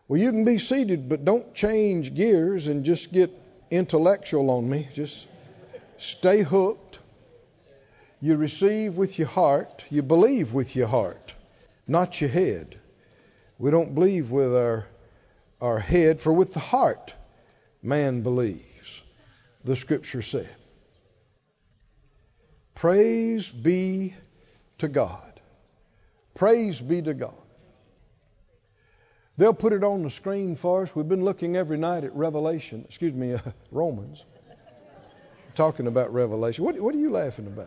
Well, you can be seated, but don't change gears and just get intellectual on me. Just stay hooked. You receive with your heart. You believe with your heart, not your head. We don't believe with our head, for with the heart man believes, the Scripture said. Praise be to God. Praise be to God. They'll put it on the screen for us. We've been looking every night at Romans. Talking about Revelation. What are you laughing about?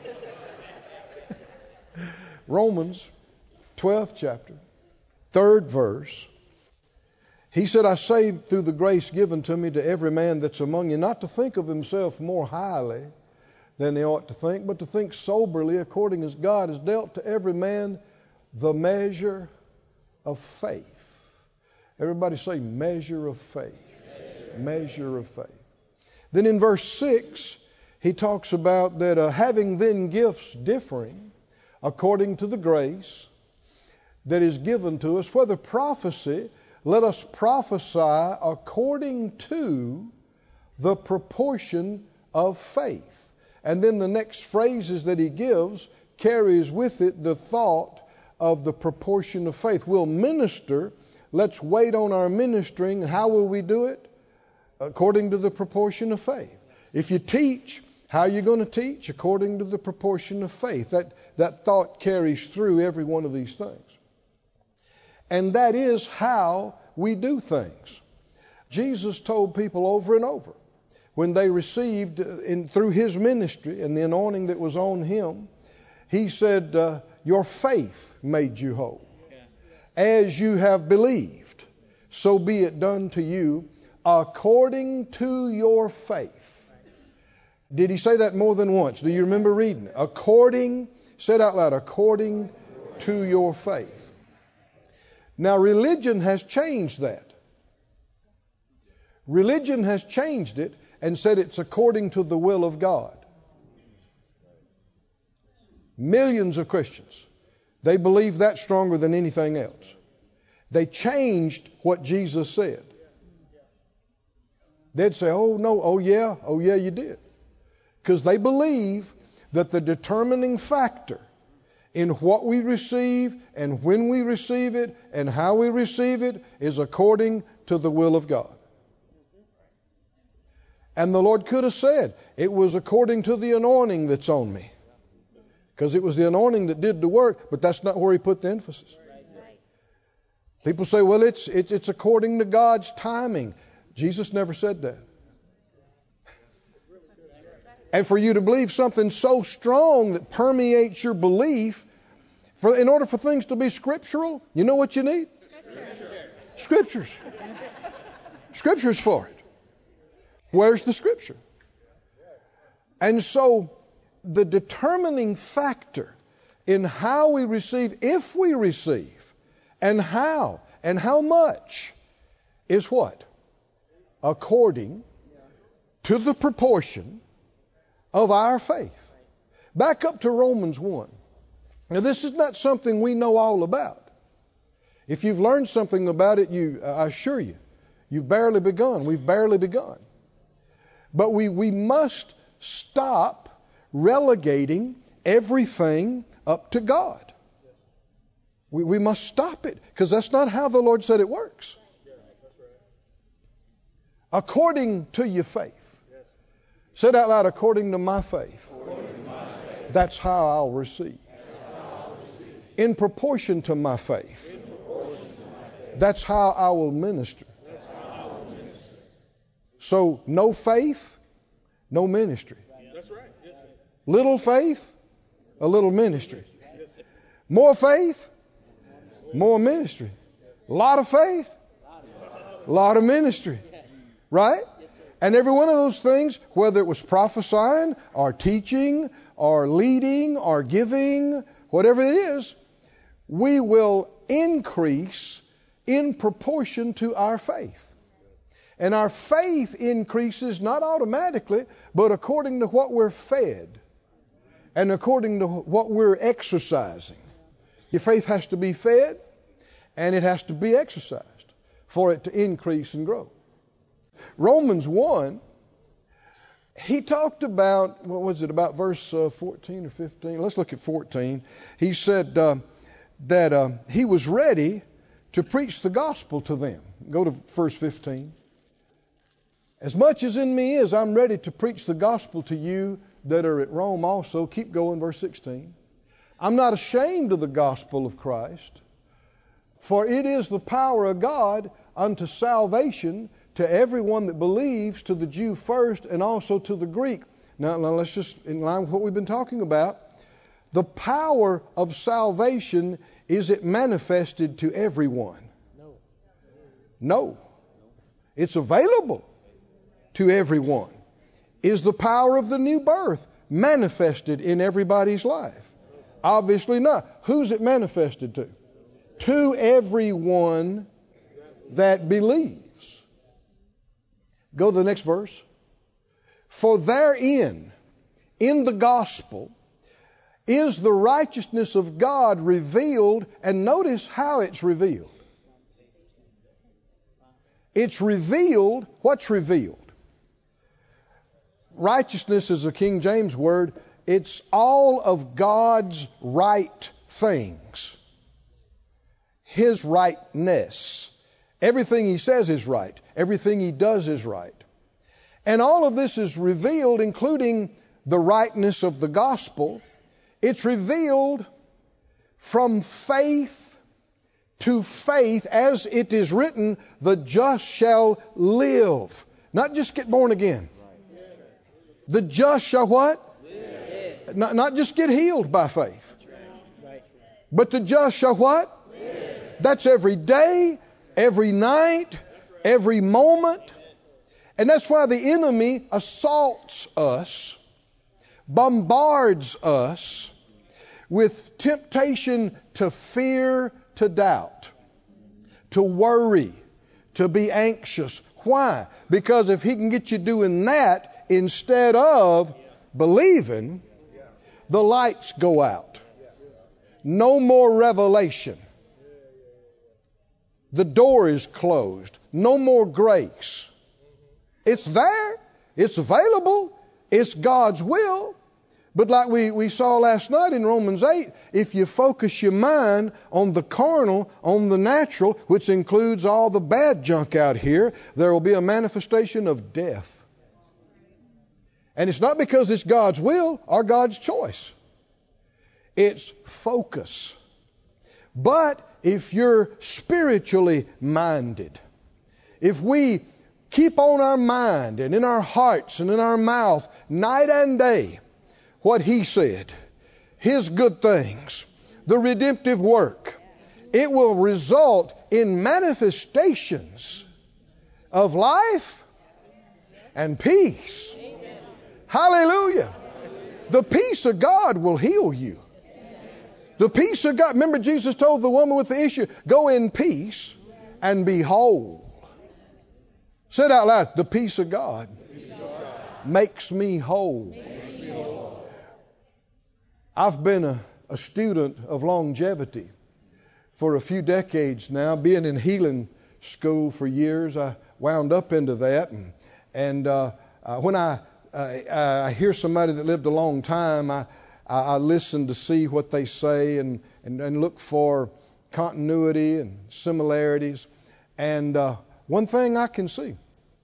Romans, 12th chapter, 3rd verse. He said, I say through the grace given to me to every man that's among you, not to think of himself more highly than he ought to think, but to think soberly according as God has dealt to every man the measure of faith. Everybody say measure of faith. Measure of faith. Then in verse 6, he talks about that having then gifts differing according to the grace that is given to us, whether prophecy, let us prophesy according to the proportion of faith. And then the next phrases that he gives carries with it the thought of the proportion of faith. We'll minister. Let's wait on our ministering. How will we do it? According to the proportion of faith. If you teach, how are you going to teach? According to the proportion of faith. That thought carries through every one of these things. And that is how we do things. Jesus told people over and over, when they received through his ministry and the anointing that was on him, he said, your faith made you whole. As you have believed, so be it done to you according to your faith. Did he say that more than once? Do you remember reading it? According, say it out loud, according to your faith. Now religion has changed that. Religion has changed it and said it's according to the will of God. Millions of Christians, they believe that stronger than anything else. They changed what Jesus said. They'd say, oh no, oh yeah, you did. Because they believe that the determining factor in what we receive and when we receive it and how we receive it is according to the will of God. And the Lord could have said, it was according to the anointing that's on me. Because it was the anointing that did the work, but that's not where he put the emphasis. People say, well, it's according to God's timing. Jesus never said that. And for you to believe something so strong that permeates your belief, in order for things to be scriptural, you know what you need? Scriptures. Scriptures for it. Where's the scripture? And so the determining factor in how we receive, if we receive, and how much is what? According to the proportion of our faith. Back up to Romans 1. Now this is not something we know all about. If you've learned something about it, I assure you, you've barely begun. We've barely begun. But we must stop relegating everything up to God. We must stop it, because that's not how the Lord said it works. According to your faith. Say it out loud, according to my faith. That's how I'll receive. In proportion to my faith. That's how I will minister. So no faith, no ministry. Little faith, a little ministry. More faith, more ministry. A lot of faith, a lot of ministry. Right? And every one of those things, whether it was prophesying or teaching or leading or giving, whatever it is, we will increase in proportion to our faith. And our faith increases not automatically, but according to what we're fed and according to what we're exercising. Your faith has to be fed and it has to be exercised. for it to increase and grow. Romans 1, he talked about, what was it, about verse 14 or 15? Let's look at 14. He said that he was ready to preach the gospel to them. Go to verse 15. As much as in me is, I'm ready to preach the gospel to you that are at Rome also. Keep going, verse 16. I'm not ashamed of the gospel of Christ, for it is the power of God unto salvation to everyone that believes, to the Jew first and also to the Greek. Now let's just, in line with what we've been talking about, the power of salvation, is it manifested to everyone? No. It's available to everyone. Is the power of the new birth manifested in everybody's life? Obviously not. Who's it manifested to? To everyone that believes. Go to the next verse. For therein, in the gospel, is the righteousness of God revealed. And notice how it's revealed. It's revealed. What's revealed? Righteousness is a King James word. It's all of God's right things. His rightness. Everything He says is right. Everything He does is right. And all of this is revealed, including the rightness of the gospel. It's revealed from faith to faith, as it is written, the just shall live. Not just get born again. The just shall what? Live. Not just get healed by faith. But the just shall what? Live. That's every day, every night, every moment. And that's why the enemy assaults us, bombards us with temptation to fear, to doubt, to worry, to be anxious. Why? Because if he can get you doing that instead of believing, the lights go out. No more revelation. The door is closed. No more grace. It's there. It's available. It's God's will. But like we saw last night in Romans 8, if you focus your mind on the carnal, on the natural, which includes all the bad junk out here, there will be a manifestation of death. And it's not because it's God's will or God's choice. It's focus. But if you're spiritually minded, if we keep on our mind and in our hearts and in our mouth night and day what He said, His good things, the redemptive work, it will result in manifestations of life and peace. Hallelujah. The peace of God will heal you. The peace of God. Remember, Jesus told the woman with the issue, go in peace and be whole. Say it out loud. The peace of God makes me whole. I've been a student of longevity for a few decades now. Being in healing school for years, I wound up into that. And when I hear somebody that lived a long time, I listen to see what they say and look for continuity and similarities. And one thing I can see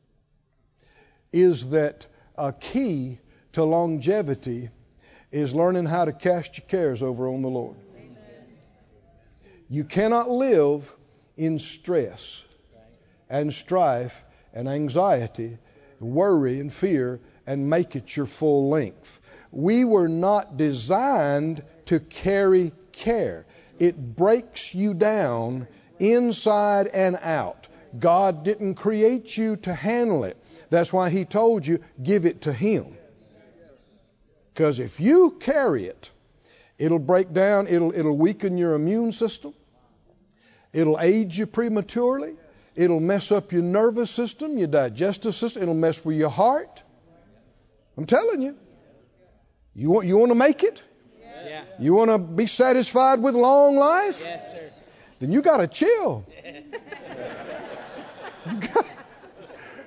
is that a key to longevity is learning how to cast your cares over on the Lord. Amen. You cannot live in stress and strife and anxiety, worry and fear, and make it your full length. We were not designed to carry care. It breaks you down inside and out. God didn't create you to handle it. That's why He told you, give it to Him. Because if you carry it, it'll break down, it'll weaken your immune system. It'll age you prematurely. It'll mess up your nervous system, your digestive system. It'll mess with your heart. I'm telling you. You want to make it? Yeah. You want to be satisfied with long life? Yes, sir. Then you got to chill.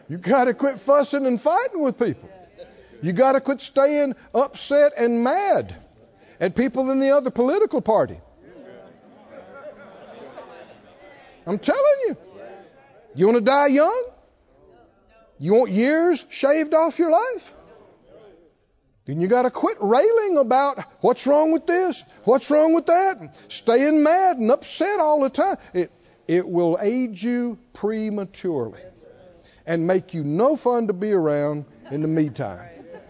You got to quit fussing and fighting with people. You got to quit staying upset and mad at people in the other political party. I'm telling you. You want to die young? You want years shaved off your life? Then you got to quit railing about what's wrong with this, what's wrong with that, and staying mad and upset all the time. It will age you prematurely and make you no fun to be around in the meantime.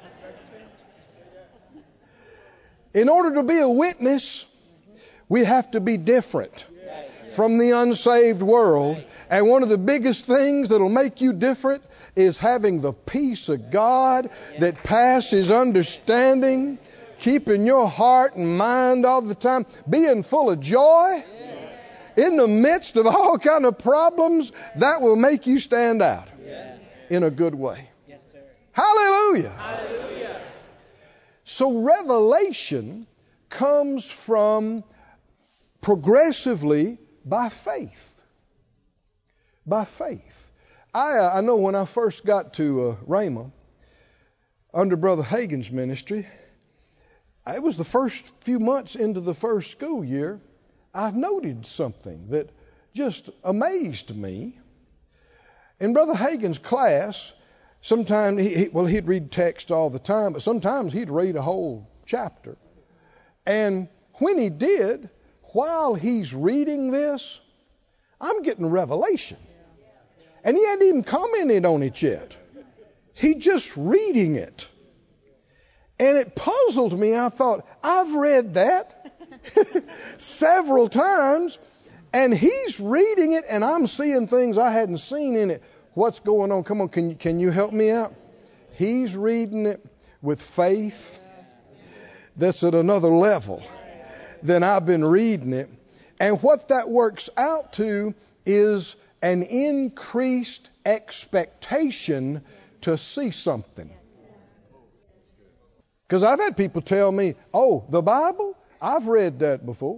In order to be a witness, we have to be different from the unsaved world. And one of the biggest things that'll make you different is having the peace of God that passes understanding, keeping your heart and mind all the time, being full of joy in the midst of all kind of problems. That will make you stand out in a good way. Hallelujah. Hallelujah. So revelation comes from progressively by faith. By faith. I know when I first got to Rhema, under Brother Hagin's ministry, it was the first few months into the first school year, I noted something that just amazed me. In Brother Hagin's class, sometimes he'd read text all the time, but sometimes he'd read a whole chapter. And when he did, while he's reading this, I'm getting revelation. And he hadn't even commented on it yet. He's just reading it. And it puzzled me. I thought, I've read that several times. And he's reading it, and I'm seeing things I hadn't seen in it. What's going on? Come on, can you help me out? He's reading it with faith that's at another level than I've been reading it. And what that works out to is an increased expectation to see something. Because I've had people tell me, oh, the Bible? I've read that before.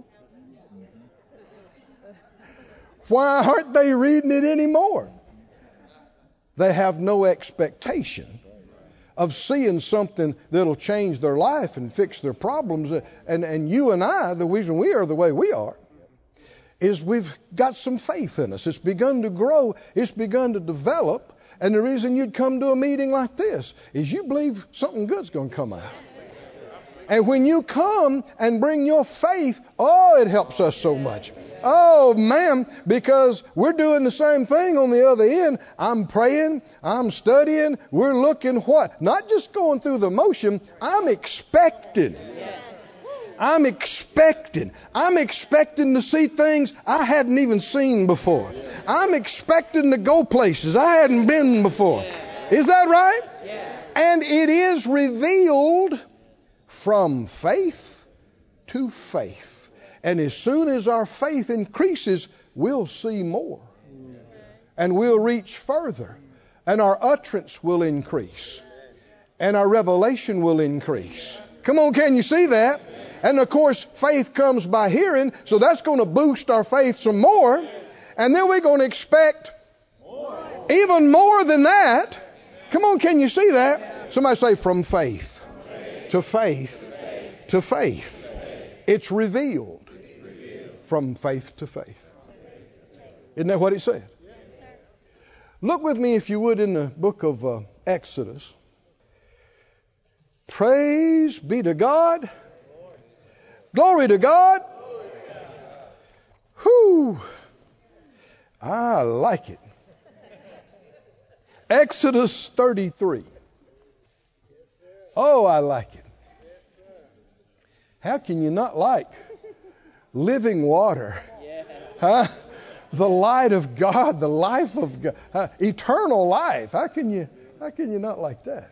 Why aren't they reading it anymore? They have no expectation of seeing something that'll change their life and fix their problems. And you and I, the reason we are the way we are, is we've got some faith in us. It's begun to grow. It's begun to develop. And the reason you'd come to a meeting like this is you believe something good's going to come out. And when you come and bring your faith, oh, it helps us so much. Oh, man, because we're doing the same thing on the other end. I'm praying, I'm studying, we're looking what? Not just going through the motion, I'm expecting. I'm expecting to see things I hadn't even seen before. I'm expecting to go places I hadn't been before. Is that right? And it is revealed from faith to faith. And as soon as our faith increases, we'll see more. And we'll reach further. And our utterance will increase. And our revelation will increase. Come on, can you see that? And of course, faith comes by hearing, so that's going to boost our faith some more. And then we're going to expect even more than that. Come on, can you see that? Somebody say, from faith to faith to faith. It's revealed from faith to faith. Isn't that what it said? Look with me, if you would, in the book of Exodus. Praise be to God. Glory to God. Whew. I like it. Exodus 33. Oh, I like it. How can you not like living water? Huh? The light of God, the life of God, eternal life. How can you not like that?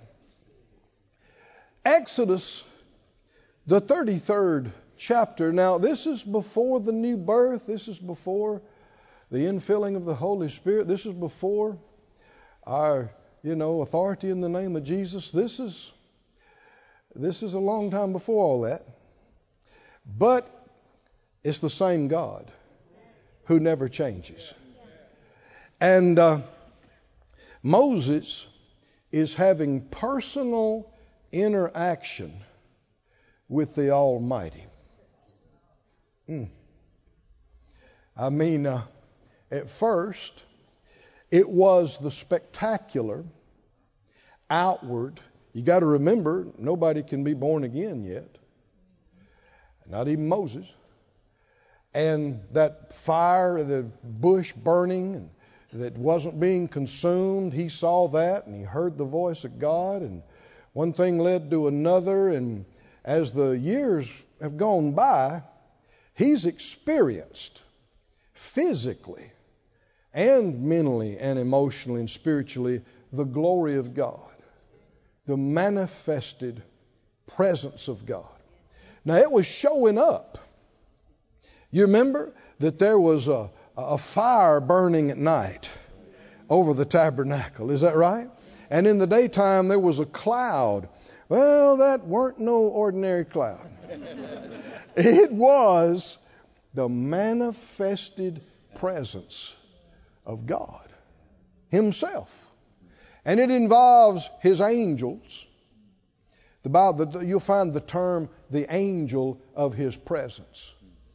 Exodus, the 33rd chapter. Now, this is before the new birth. This is before the infilling of the Holy Spirit. This is before our, authority in the name of Jesus. This is a long time before all that. But it's the same God who never changes. And Moses is having personal interaction with the Almighty. I mean, at first, it was the spectacular, outward. You got to remember, nobody can be born again yet. Not even Moses. And that fire, the bush burning, and that wasn't being consumed, he saw that and he heard the voice of God, and one thing led to another, and as the years have gone by, he's experienced physically and mentally and emotionally and spiritually the glory of God, the manifested presence of God. Now it was showing up. You remember that there was a fire burning at night over the tabernacle. Is that right? And in the daytime there was a cloud. Well, that weren't no ordinary cloud. It was the manifested presence of God Himself. And it involves His angels. The Bible, you'll find the term the angel of His presence.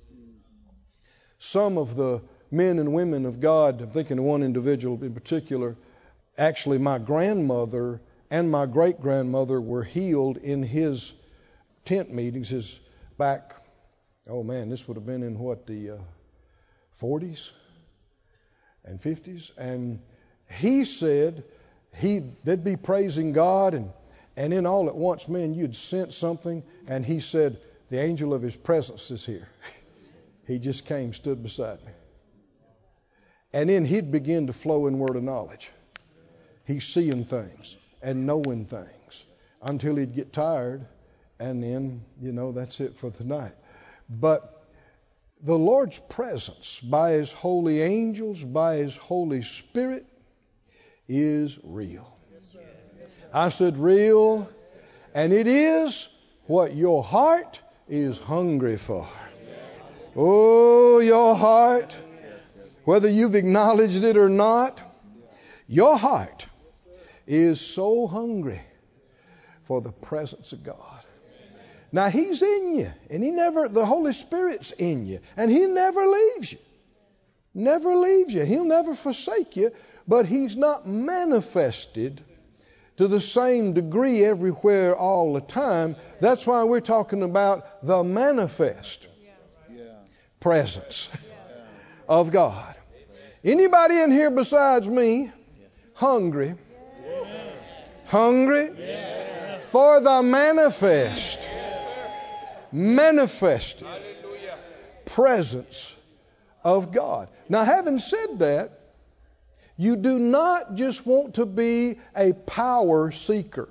Some of the men and women of God, I'm thinking of one individual in particular, actually my grandmother and my great-grandmother were healed in his tent meetings, his back, this would have been in the 40s and 50s. And he said they'd be praising God, and then all at once, man, you'd sense something, and he said, the angel of His presence is here. He just came, stood beside me. And then he'd begin to flow in word of knowledge. He's seeing things and knowing things until he'd get tired, and then, that's it for the night. But the Lord's presence by His holy angels, by His Holy Spirit, is real. I said real, and it is what your heart is hungry for. Oh, your heart, whether you've acknowledged it or not, your heart is so hungry for the presence of God. Now He's in you, and the Holy Spirit's in you, and He never leaves you. Never leaves you. He'll never forsake you, but He's not manifested to the same degree everywhere all the time. That's why we're talking about the manifest presence of God. Anybody in here besides me hungry? Hungry for the manifested presence of God. Now, having said that, you do not just want to be a power seeker.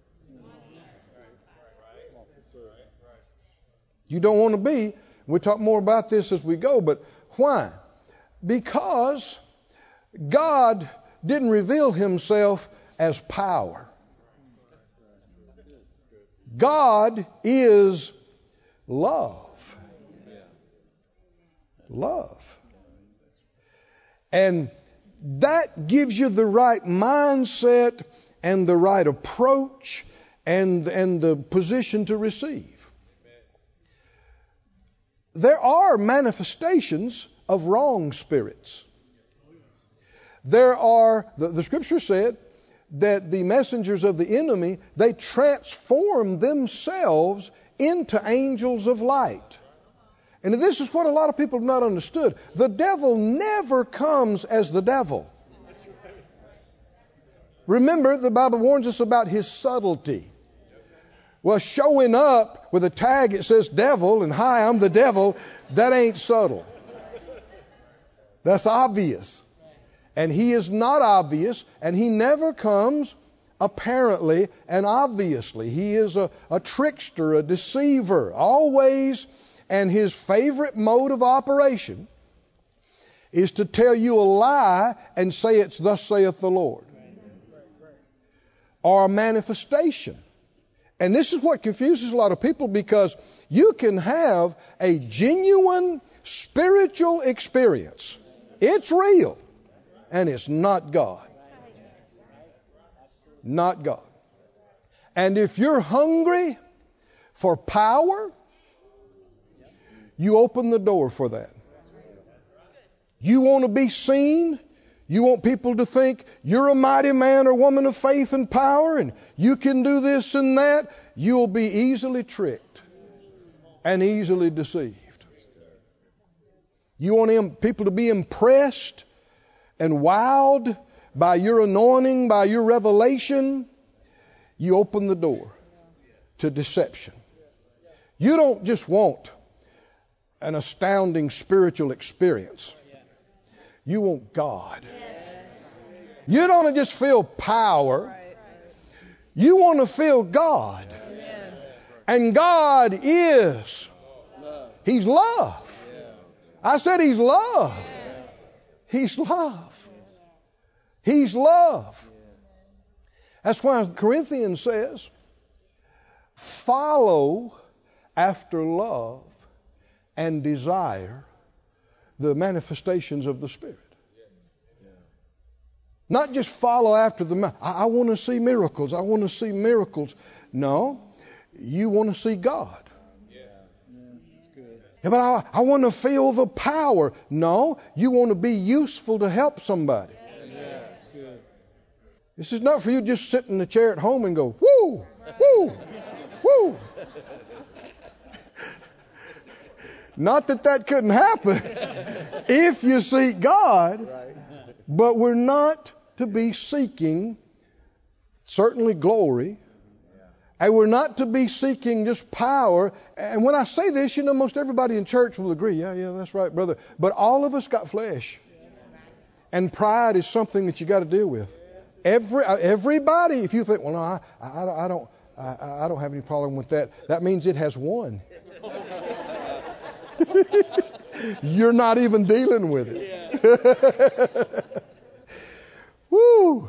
You don't want to be. We'll talk more about this as we go, but why? Because God didn't reveal Himself as power. God is love. Love. And that gives you the right mindset and the right approach and the position to receive. There are manifestations of wrong spirits. There are, the Scripture said that the messengers of the enemy, they transform themselves into angels of light. And this is what a lot of people have not understood. The devil never comes as the devil. Remember, the Bible warns us about his subtlety. Well, showing up with a tag that says devil and hi, I'm the devil, that ain't subtle. That's obvious. And he is not obvious, and he never comes apparently and obviously. He is a trickster, a deceiver, always. And his favorite mode of operation is to tell you a lie and say it's thus saith the Lord. Or a manifestation. And this is what confuses a lot of people, because you can have a genuine spiritual experience. It's real. And it's not God. Not God. And if you're hungry for power, you open the door for that. You want to be seen. You want people to think you're a mighty man or woman of faith and power and you can do this and that. You'll be easily tricked and easily deceived. You want people to be impressed and wowed by your anointing, by your revelation. You open the door to deception. You don't just want an astounding spiritual experience. You want God. You don't just feel power. You want to feel God. And God is. He's love. I said He's love. He's love. He's love. That's why Corinthians says, follow after love and desire the manifestations of the Spirit. Not just follow after the... I want to see miracles. I want to see miracles. No, you want to see God. Yeah, but I want to feel the power. No, you want to be useful to help somebody. This is not for you to just sit in the chair at home and go, woo, woo, woo. Not that couldn't happen if you seek God, but we're not to be seeking certainly glory, and we're not to be seeking just power. And when I say this, most everybody in church will agree. Yeah, that's right, brother. But all of us got flesh, and pride is something that you got to deal with. Everybody. If you think, well, no, I don't have any problem with that. That means it has won. You're not even dealing with it. Woo!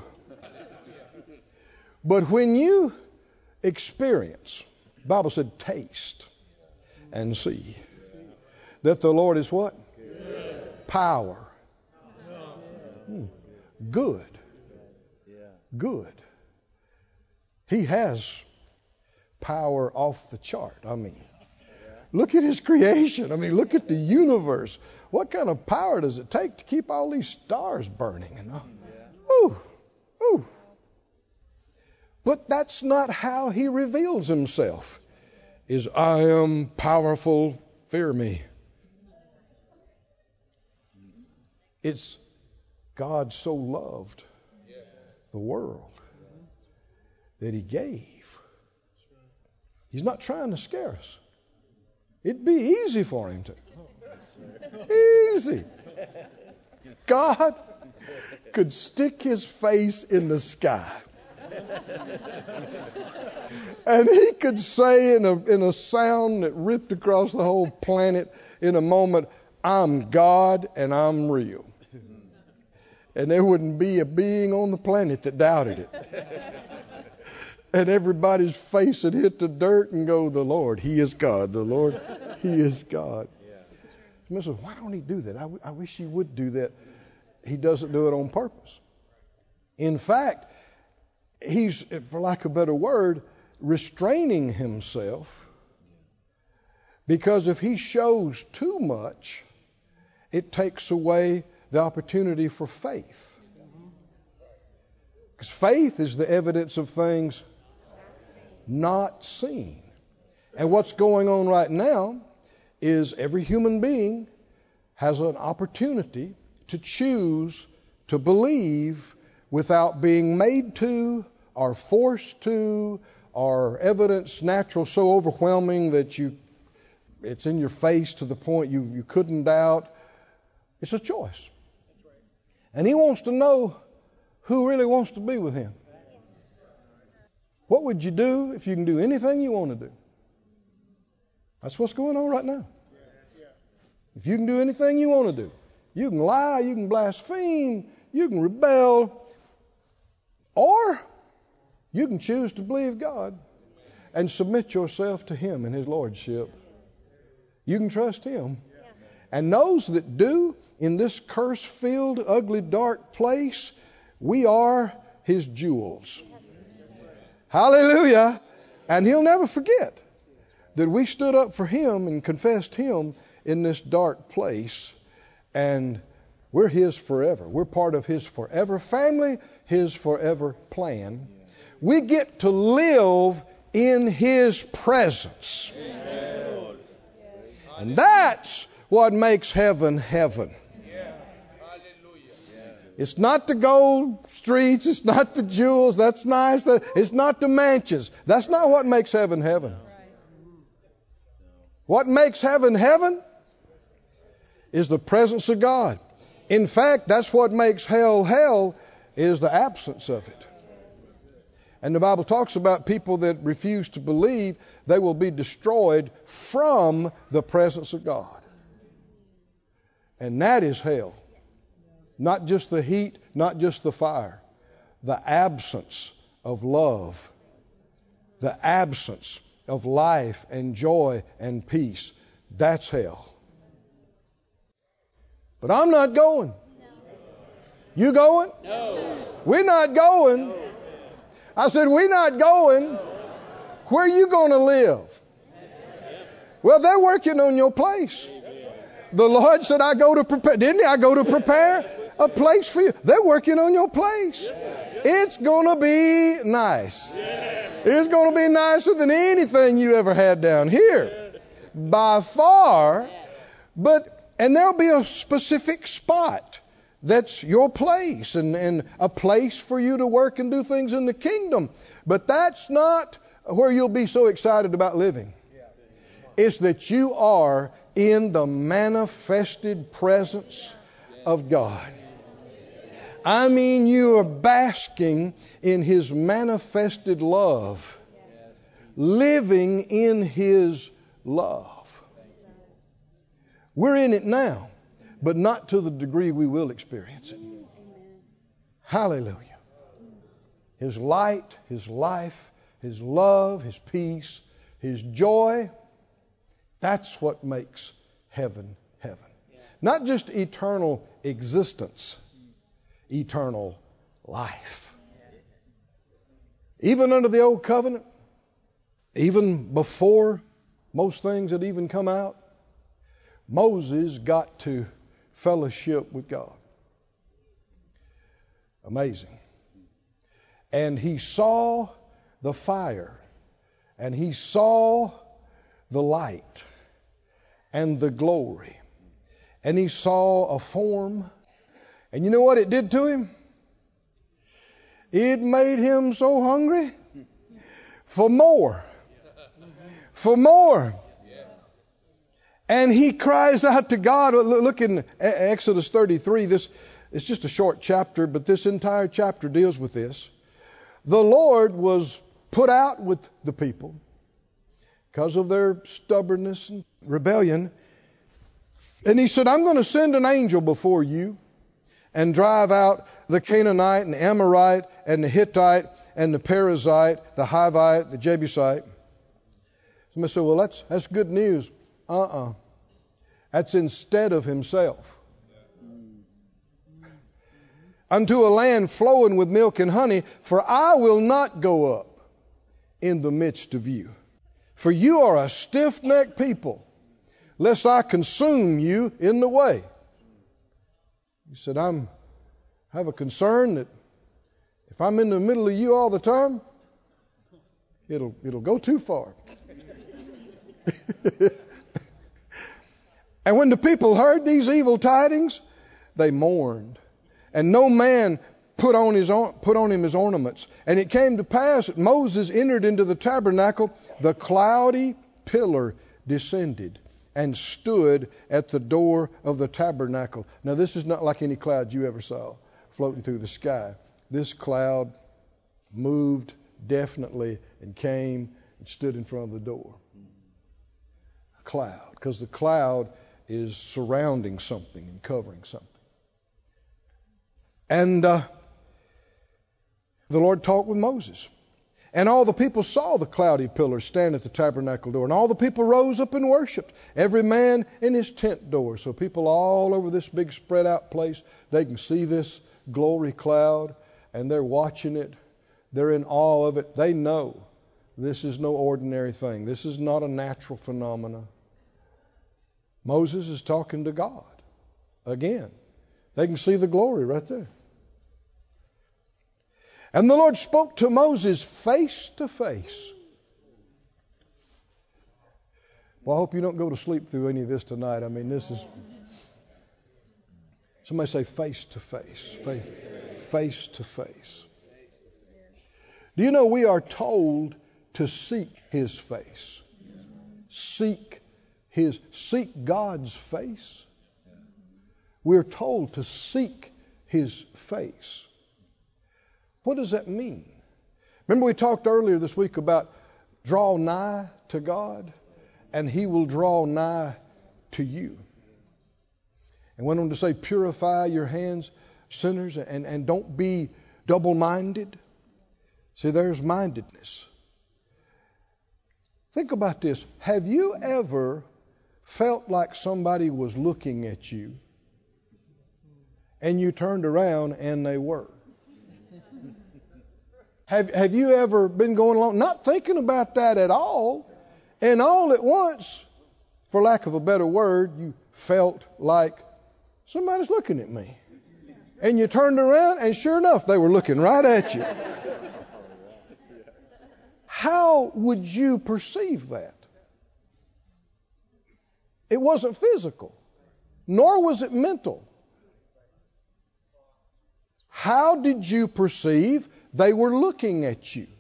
But when you experience, the Bible said, taste and see that the Lord is what? Good. Power. Good. Good. He has power off the chart. Look at His creation. Look at the universe. What kind of power does it take to keep all these stars burning? Ooh, ooh. But that's not how He reveals Himself. Is I am powerful, fear me. It's God so loved the world that He gave. He's not trying to scare us. It'd be easy for Him to. Easy. God could stick His face in the sky. And He could say in a sound that ripped across the whole planet in a moment, I'm God and I'm real. And there wouldn't be a being on the planet that doubted it. And everybody's face would hit the dirt and go, the Lord, He is God. The Lord, He is God. Yeah. So why don't He do that? I wish He would do that. He doesn't do it on purpose. In fact, He's, for lack of a better word, restraining Himself, because if He shows too much, it takes away the opportunity for faith. Because faith is the evidence of things not seen. And what's going on right now is every human being has an opportunity to choose to believe without being made to or forced to, or evidence natural so overwhelming that it's in your face to the point you couldn't doubt. It's a choice. And He wants to know who really wants to be with Him. What would you do if you can do anything you want to do? That's what's going on right now. If you can do anything you want to do, you can lie, you can blaspheme, you can rebel, or you can choose to believe God and submit yourself to Him and His Lordship. You can trust Him. And those that do, in this curse-filled, ugly, dark place, we are His jewels. Hallelujah. And He'll never forget that we stood up for Him and confessed Him in this dark place. And we're His forever. We're part of His forever family, His forever plan. We get to live in His presence. Amen. And that's what makes heaven heaven. It's not the gold streets. It's not the jewels. That's nice. It's not the mansions. That's not what makes heaven heaven. What makes heaven heaven is the presence of God. In fact, that's what makes hell hell, is the absence of it. And the Bible talks about people that refuse to believe, they will be destroyed from the presence of God. And that is hell. Not just the heat, not just the fire. The absence of love. The absence of life and joy and peace. That's hell. But I'm not going. No. You going? No. We're not going. No. I said, we're not going. No. Where are you going to live? Well, they're working on your place. The Lord said, I go to prepare. Didn't He? I go to prepare a place for you. They're working on your place. It's going to be nice. It's going to be nicer than anything you ever had down here. By far. And there'll be a specific spot that's your place and a place for you to work and do things in the kingdom. But that's not where you'll be so excited about living. It's that you are in the manifested presence of God. I mean, you are basking in His manifested love, living in His love. We're in it now, but not to the degree we will experience it. Hallelujah. His light, His life, His love, His peace, His joy, that's what makes heaven heaven. Not just eternal existence, eternal life. Even under the old covenant, even before most things had even come out, Moses got to fellowship with God. Amazing. And he saw the fire, and he saw the light and the glory, and he saw a form. And you know what it did to him? It made him so hungry for more. For more. And he cries out to God. Look in Exodus 33. This is just a short chapter, but this entire chapter deals with this. The Lord was put out with the people because of their stubbornness and rebellion. And He said, I'm going to send an angel before you and drive out the Canaanite and the Amorite and the Hittite and the Perizzite, the Hivite, the Jebusite. Somebody said, well, that's good news. That's instead of Himself. Unto a land flowing with milk and honey, for I will not go up in the midst of you. For you are a stiff-necked people, lest I consume you in the way. He said, I have a concern that if I'm in the middle of you all the time, it'll go too far. And when the people heard these evil tidings, they mourned. And no man put on him his ornaments. And it came to pass that Moses entered into the tabernacle, the cloudy pillar descended and stood at the door of the tabernacle. Now this is not like any cloud you ever saw floating through the sky. This cloud moved definitely and came and stood in front of the door. A cloud, because the cloud is surrounding something and covering something. And the Lord talked with Moses. And all the people saw the cloudy pillar stand at the tabernacle door. And all the people rose up and worshiped, every man in his tent door. So people all over this big spread out place, they can see this glory cloud, and they're watching it They're in awe of it. They know this is no ordinary thing. This is not a natural phenomenon. Moses is talking to God again. They can see the glory right there. And the Lord spoke to Moses face to face. Well, I hope you don't go to sleep through any of this tonight. I mean, this is... Somebody say face to face. Face to face. Do you know we are told to seek His face? Seek God's face. We're told to seek His face. What does that mean? Remember we talked earlier this week about draw nigh to God and He will draw nigh to you. And went on to say purify your hands, sinners, and don't be double-minded. See, there's mindedness. Think about this. Have you ever felt like somebody was looking at you and you turned around and they were? Have you ever been going along not thinking about that at all, and all at once, for lack of a better word, you felt like somebody's looking at me. And you turned around and sure enough they were looking right at you. How would you perceive that? It wasn't physical, nor was it mental. How did you perceive they were looking at you?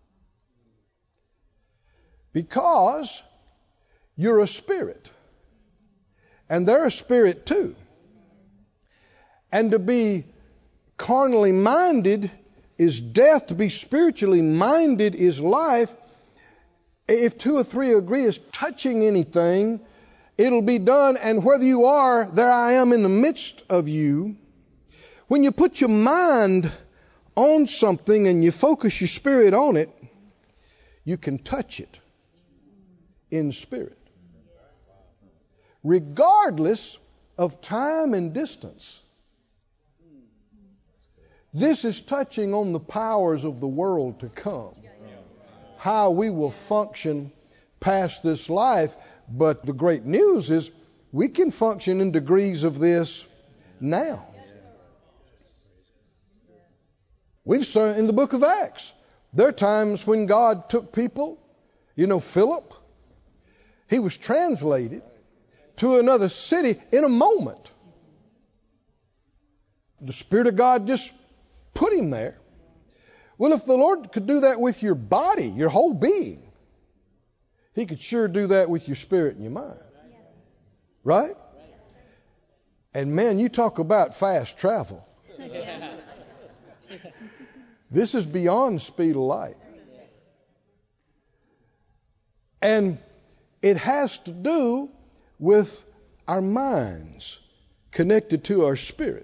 Because you're a spirit, and they're a spirit too. And to be carnally minded is death. To be spiritually minded is life. If two or three agree as touching anything, it'll be done. And whether you are, there I am in the midst of you. When you put your mind on something and you focus your spirit on it, you can touch it in spirit, regardless of time and distance. This is touching on the powers of the world to come. How we will function past this life. But the great news is we can function in degrees of this now. We've seen in the book of Acts, there are times when God took people, Philip, he was translated to another city in a moment. The Spirit of God just put him there. Well, if the Lord could do that with your body, your whole being, He could sure do that with your spirit and your mind. Right? And man, you talk about fast travel. This is beyond speed of light. And it has to do with our minds connected to our spirit.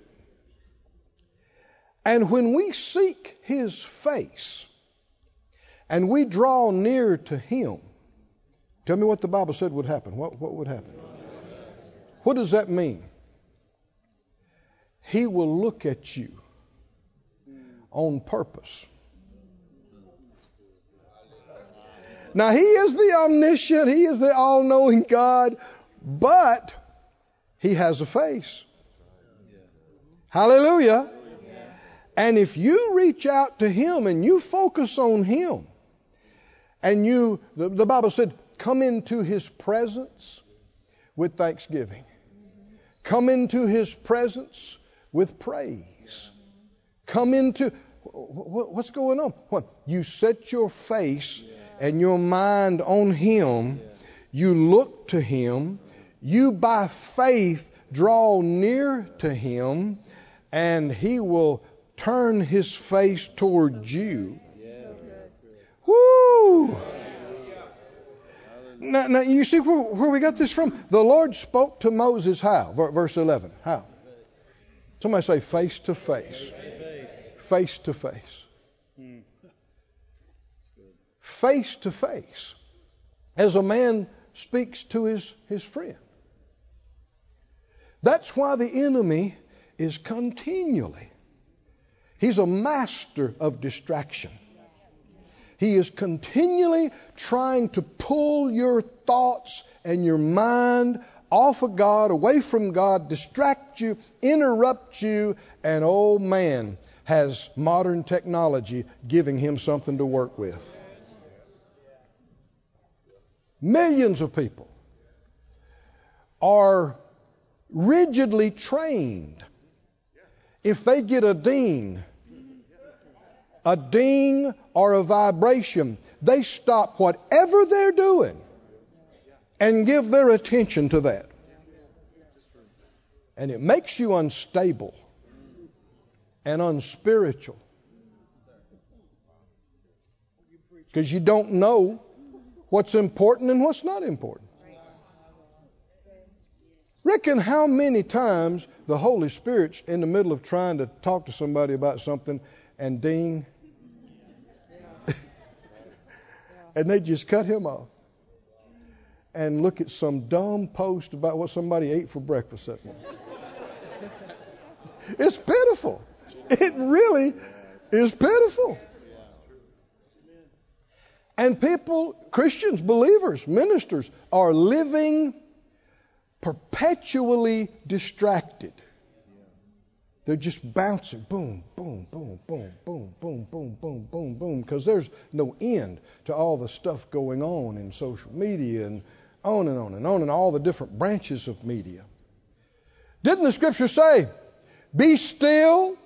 And when we seek His face and we draw near to Him, tell me what the Bible said would happen. What would happen? What does that mean? He will look at you on purpose. Now, He is the omniscient, He is the all-knowing God, but He has a face. Hallelujah. And if you reach out to Him and you focus on Him, and the Bible said, come into His presence with thanksgiving. Come into His presence with praise. Come into, what's going on? What? You set your face and your mind on Him. You look to Him. You by faith draw near to Him, and He will turn His face towards you. Woo! Now you see where we got this from? The Lord spoke to Moses how? Verse 11. How? Somebody say face to face. Face to face. Face to face. As a man speaks to his friend. That's why the enemy is continually. He's a master of distraction. He is continually trying to pull your thoughts and your mind off of God, away from God, distract you, interrupt you, and oh man, has modern technology giving him something to work with. Millions of people are rigidly trained. If they get a ding or a vibration, they stop whatever they're doing and give their attention to that. And it makes you unstable and unspiritual because you don't know what's important and what's not important. Reckon how many times the Holy Spirit's in the middle of trying to talk to somebody about something and ding, and they just cut him off and look at some dumb post about what somebody ate for breakfast that morning. It's pitiful. It really is pitiful. And people, Christians, believers, ministers, are living perpetually distracted. They're just bouncing, boom, boom, boom, boom, boom, boom, boom, boom, boom, boom, because there's no end to all the stuff going on in social media and on and on and on, and all the different branches of media. Didn't the scripture say, be still?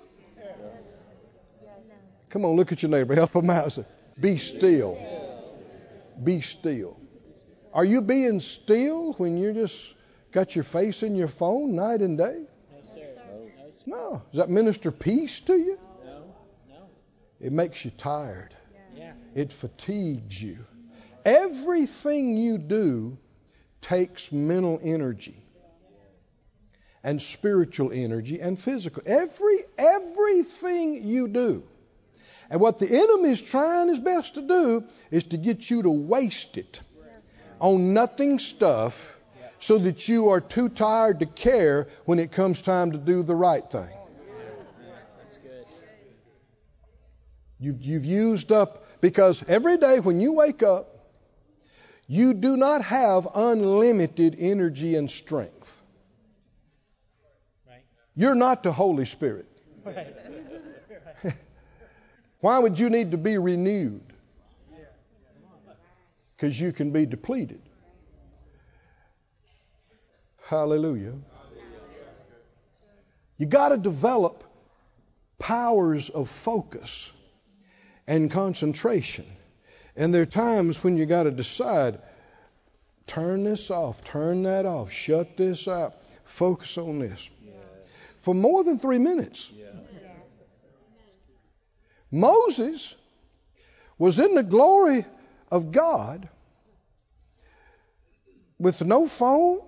Come on, look at your neighbor, help him out. Say, be still. Be still. Are you being still when you just got your face in your phone night and day? No. Does that minister peace to you? No. It makes you tired. It fatigues you. Everything you do takes mental energy and spiritual energy and physical. Everything you do. And what the enemy is trying his best to do is to get you to waste it on nothing stuff so that you are too tired to care when it comes time to do the right thing. That's good. You've used up, because every day when you wake up, you do not have unlimited energy and strength. Right. You're not the Holy Spirit. Right. Why would you need to be renewed? Because you can be depleted. Hallelujah. You got to develop powers of focus and concentration. And there are times when you got to decide, turn this off, turn that off, shut this out, focus on this. For more than 3 minutes. Moses was in the glory of God with no phone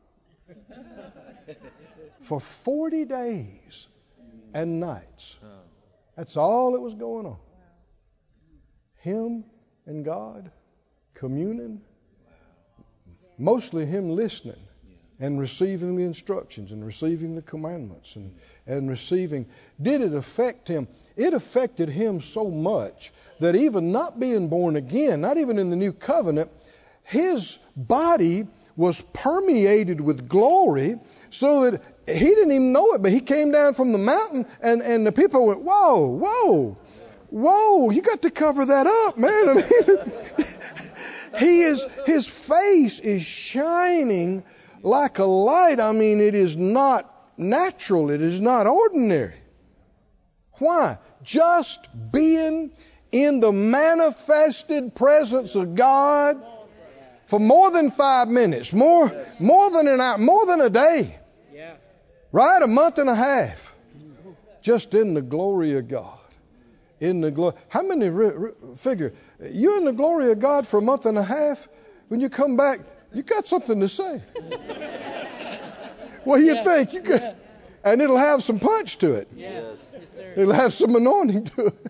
for 40 days and nights. That's all that was going on. Him and God communing, mostly him listening and receiving the instructions and receiving the commandments and receiving. Did it affect him? It affected him so much that even not being born again, not even in the new covenant, his body was permeated with glory so that he didn't even know it, but he came down from the mountain and the people went, whoa, whoa, whoa, you got to cover that up, man. I mean, his face is shining like a light. I mean, it is not natural. It is not ordinary. Why? Just being in the manifested presence of God for more than 5 minutes, more than an hour, more than a day, right? A month and a half, just in the glory of God. In the glory. How many figure? You're in the glory of God for a month and a half. When you come back, you got something to say. What do you think? You could, and it'll have some punch to it. Yes, sir. It'll have some anointing to it.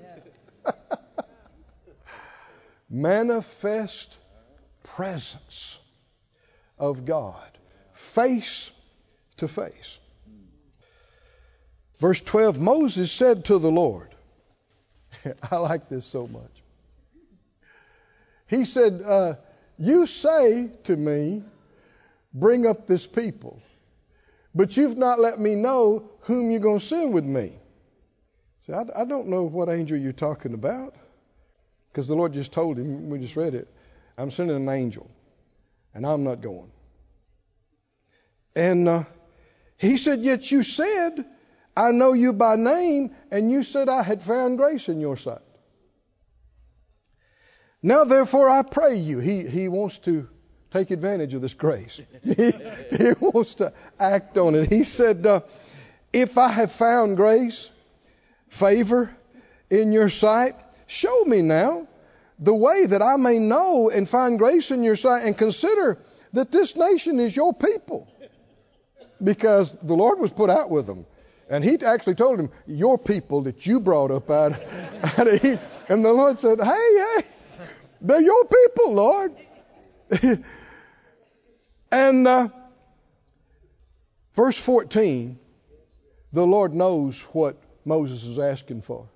Manifest presence of God, face to face. Verse 12, Moses said to the Lord, I like this so much. He said, you say to me, bring up this people, but you've not let me know whom you're going to send with me. See, I don't know what angel you're talking about, because the Lord just told him, we just read it, I'm sending an angel, and I'm not going. And he said, yet you said, I know you by name, and you said I had found grace in your sight. Now, therefore, I pray you. He wants to take advantage of this grace. He wants to act on it. He said, if I have found grace, favor in your sight, show me now the way that I may know and find grace in your sight, and consider that this nation is your people. Because the Lord was put out with them. And he actually told him, your people that you brought up out of Egypt. And the Lord said, hey, they're your people, Lord. And verse 14, the Lord knows what Moses is asking for.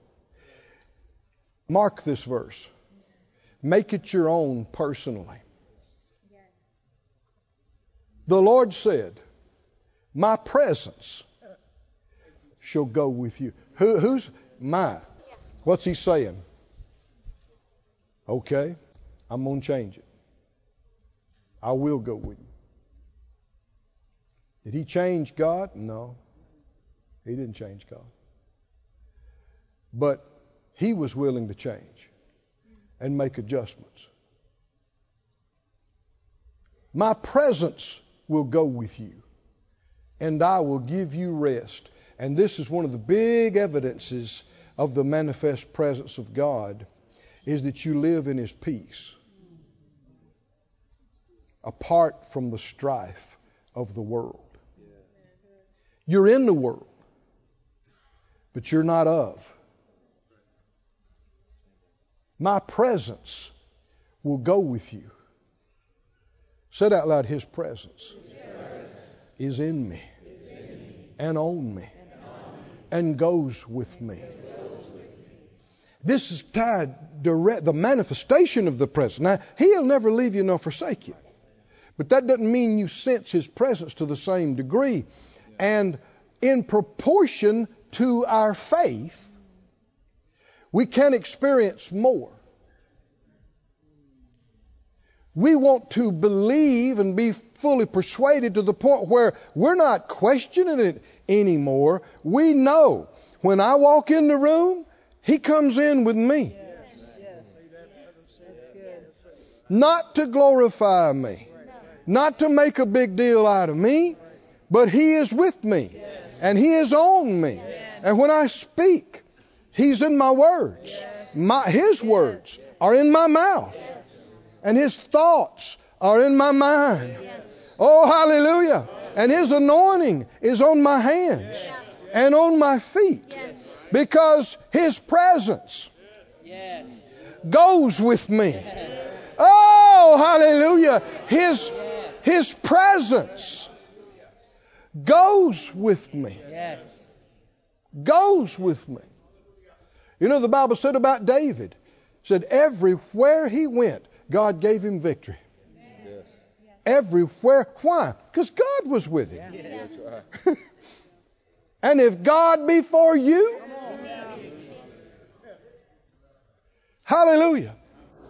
Mark this verse. Make it your own personally. The Lord said, my presence shall go with you. Who's my? What's he saying? Okay, I'm going to change it. I will go with you. Did he change God? No, he didn't change God. But he was willing to change and make adjustments. My presence will go with you, and I will give you rest. And this is one of the big evidences of the manifest presence of God, is that you live in his peace, apart from the strife of the world. You're in the world, but you're not of. My presence will go with you. Said out loud, his presence is in me and on me and goes with me. This is tied direct, the manifestation of the presence. Now, he'll never leave you nor forsake you. But that doesn't mean you sense his presence to the same degree. And in proportion to our faith, we can experience more. We want to believe and be fully persuaded to the point where we're not questioning it anymore. We know when I walk in the room, he comes in with me. Not to glorify me, not to make a big deal out of me, but he is with me and he is on me. And when I speak, he's in my words. His words are in my mouth. And his thoughts are in my mind. Oh, hallelujah. And his anointing is on my hands and on my feet. Because his presence goes with me. Oh, hallelujah. His presence goes with me. Goes with me. You know, the Bible said about David, said everywhere he went, God gave him victory. Yes. Everywhere. Why? Because God was with him. Yeah. That's right. And if God be for you, hallelujah.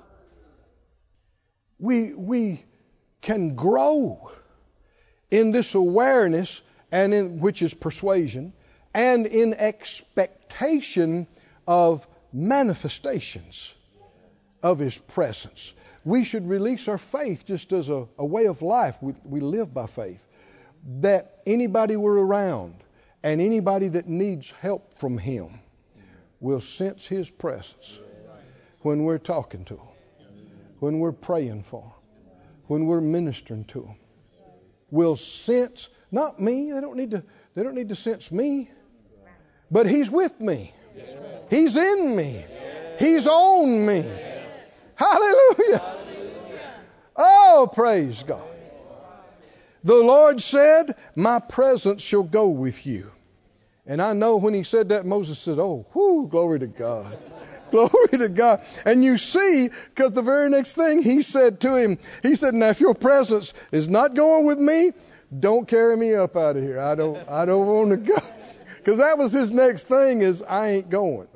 We can grow in this awareness, and in which is persuasion, and in expectation of manifestations of his presence. We should release our faith just as a way of life. We live by faith. That anybody we're around and anybody that needs help from him will sense his presence when we're talking to them, when we're praying for them, when we're ministering to them. We'll sense, not me, they don't need to sense me, but he's with me. He's in me. He's on me. Hallelujah. Oh, praise God. The Lord said, my presence shall go with you. And I know when he said that, Moses said, oh, whoo, glory to God. Glory to God. And you see, because the very next thing he said to him, he said, now if your presence is not going with me, don't carry me up out of here. I don't want to go. Because that was his next thing is, I ain't going.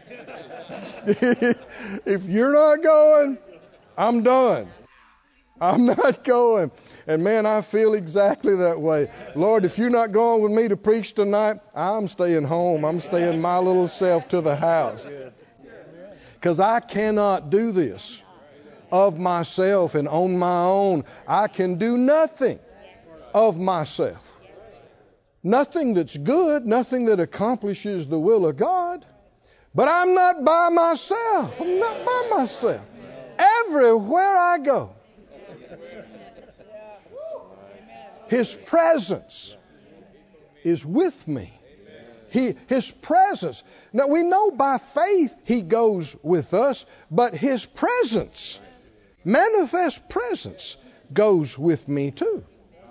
If you're not going, I'm done. I'm not going. And man, I feel exactly that way. Lord, if you're not going with me to preach tonight, I'm staying home. I'm staying my little self to the house. Because I cannot do this of myself and on my own. I can do nothing of myself. Nothing that's good, nothing that accomplishes the will of God. But I'm not by myself. I'm not by myself. Everywhere I go, His presence is with me. His presence. Now we know by faith He goes with us, but His presence, manifest presence, goes with me too.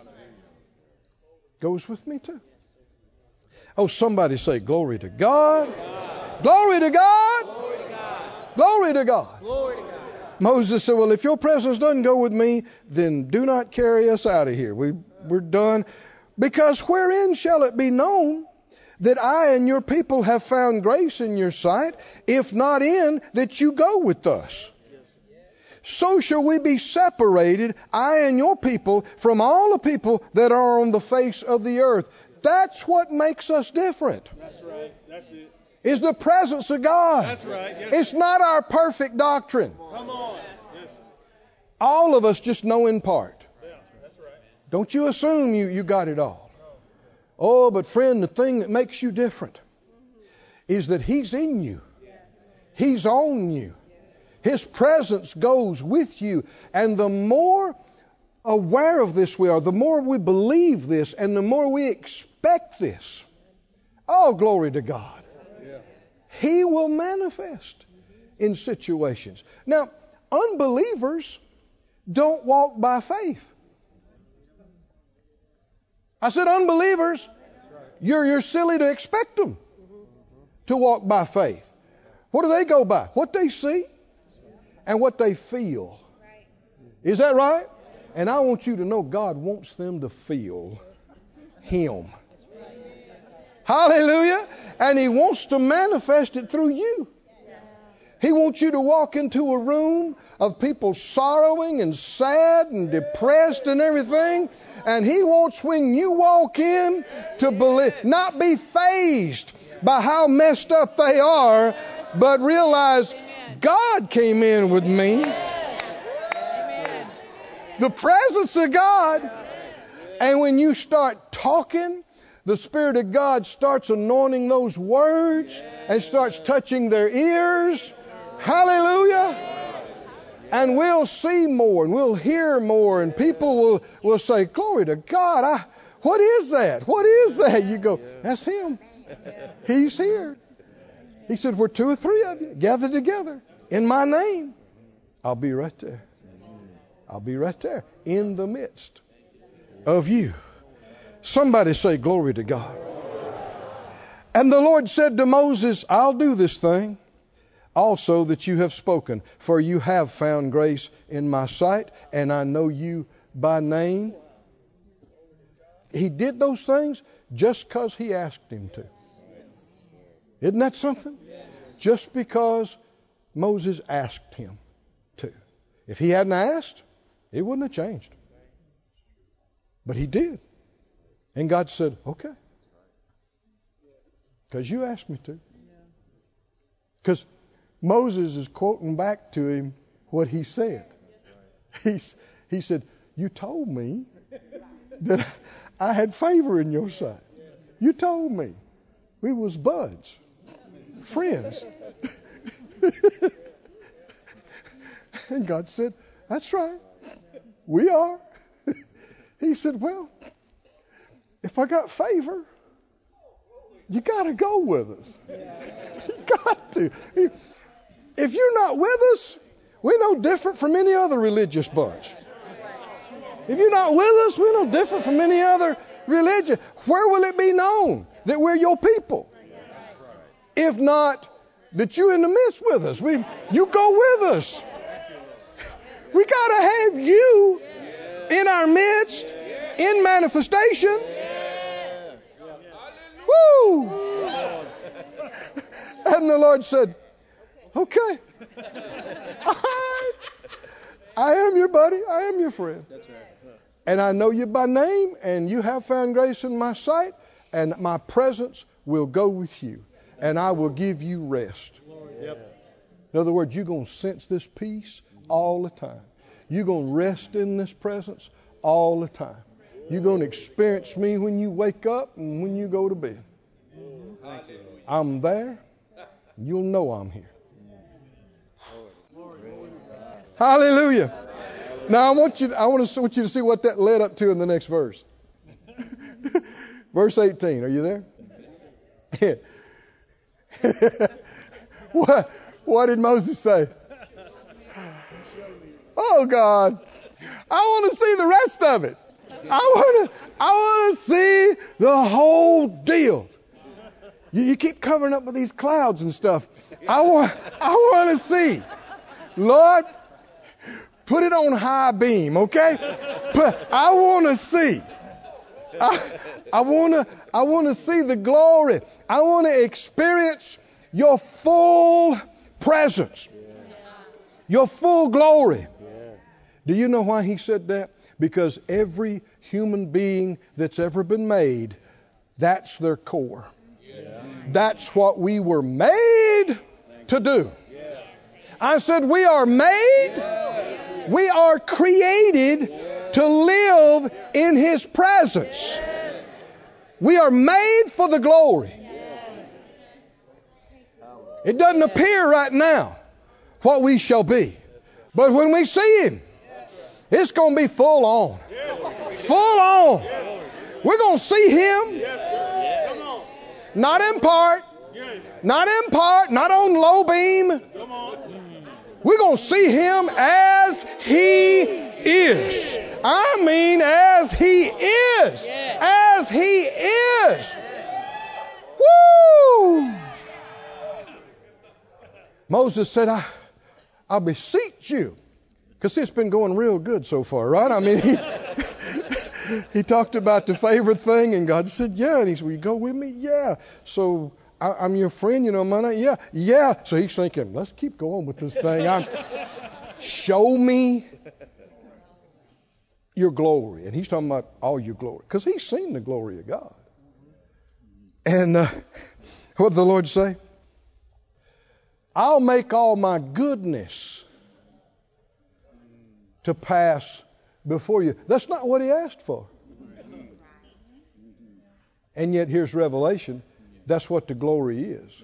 Goes with me too. Oh, somebody say, glory to God. Glory to God. Glory to God. Moses said, well, if your presence doesn't go with me, then do not carry us out of here. We're done. Because wherein shall it be known that I and your people have found grace in your sight, if not in that you go with us? So shall we be separated, I and your people, from all the people that are on the face of the earth. That's what makes us different. That's right. That's it. Is the presence of God. That's right. Yes. It's not our perfect doctrine. Come on. Yes. All of us just know in part. Yeah, that's right. Don't you assume you got it all. Oh, but friend, the thing that makes you different is that He's in you. He's on you. His presence goes with you. And the more aware of this we are, the more we believe this, and the more we expect this. Oh, glory to God. He will manifest in situations. Now, unbelievers don't walk by faith. I said unbelievers, you're silly to expect them to walk by faith. What do they go by? What they see and what they feel. Is that right? And I want you to know God wants them to feel Him. Hallelujah. And He wants to manifest it through you. He wants you to walk into a room of people sorrowing and sad and depressed and everything. And He wants, when you walk in, to believe, not be fazed by how messed up they are, but realize God came in with me. The presence of God. And when you start talking, the Spirit of God starts anointing those words and starts touching their ears. Hallelujah. And we'll see more and we'll hear more, and people will say, glory to God. What is that? What is that? You go, that's Him. He's here. He said, where two or three of you gather together in my name, I'll be right there. I'll be right there in the midst of you. Somebody say, glory to God. And the Lord said to Moses, I'll do this thing also that you have spoken, for you have found grace in my sight, and I know you by name. He did those things just because He asked him to. Isn't that something? Just because Moses asked him to. If he hadn't asked, it wouldn't have changed. But he did. And God said, okay. Because you asked me to. Because Moses is quoting back to him what he said. He said, you told me that I had favor in your sight. You told me. We was buds. Friends. And God said, that's right. We are. He said, well, if I got favor, you got to go with us. You got to. If you're not with us, we're no different from any other religious bunch. If you're not with us, we're no different from any other religion. Where will it be known that we're your people? If not that you're in the midst with us. You go with us. We got to have you in our midst, in manifestation. Woo! And the Lord said, okay. All right. I am your buddy. I am your friend. And I know you by name, and you have found grace in my sight, and my presence will go with you, and I will give you rest. In other words, you're going to sense this peace all the time. You're going to rest in this presence all the time. You're going to experience me when you wake up and when you go to bed. I'm there. You'll know I'm here. Hallelujah. Now I want you to see what that led up to in the next verse. Verse 18. Are you there? What did Moses say? Oh God, I want to see the rest of it. I want to see the whole deal. You keep covering up with these clouds and stuff. I want to see. Lord, put it on high beam, okay? But I want to see. I want to see the glory. I want to experience your full presence, your full glory. Do you know why he said that? Because every human being that's ever been made, that's their core. That's what we were made to do. I said we are made, we are created to live in his presence. We are made for the glory. It doesn't appear right now what we shall be. But when we see him, it's going to be full on. Full on. We're going to see him. Not in part. Not in part. Not on low beam. We're going to see him as he is. I mean as he is. As he is. Woo! Moses said, I beseech you. Because it's been going real good so far, right? I mean, he talked about the favorite thing, and God said, yeah. And he said, will you go with me? Yeah. So I'm your friend, you know, man. Yeah. Yeah. So he's thinking, let's keep going with this thing. Show me your glory. And he's talking about all your glory. Because he's seen the glory of God. And what did the Lord say? I'll make all my goodness to pass before you. That's not what he asked for. And yet here's Revelation. That's what the glory is.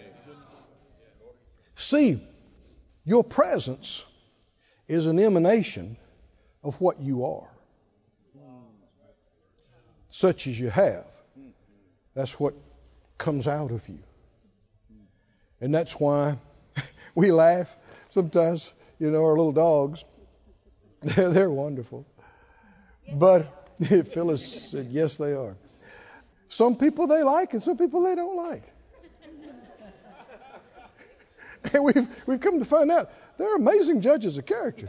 See, your presence is an emanation of what you are. Such as you have. That's what comes out of you. And that's why we laugh sometimes, you know, our little dogs. They're wonderful. But Phyllis said, yes, they are. Some people they like and some people they don't like. And we've come to find out they're amazing judges of character.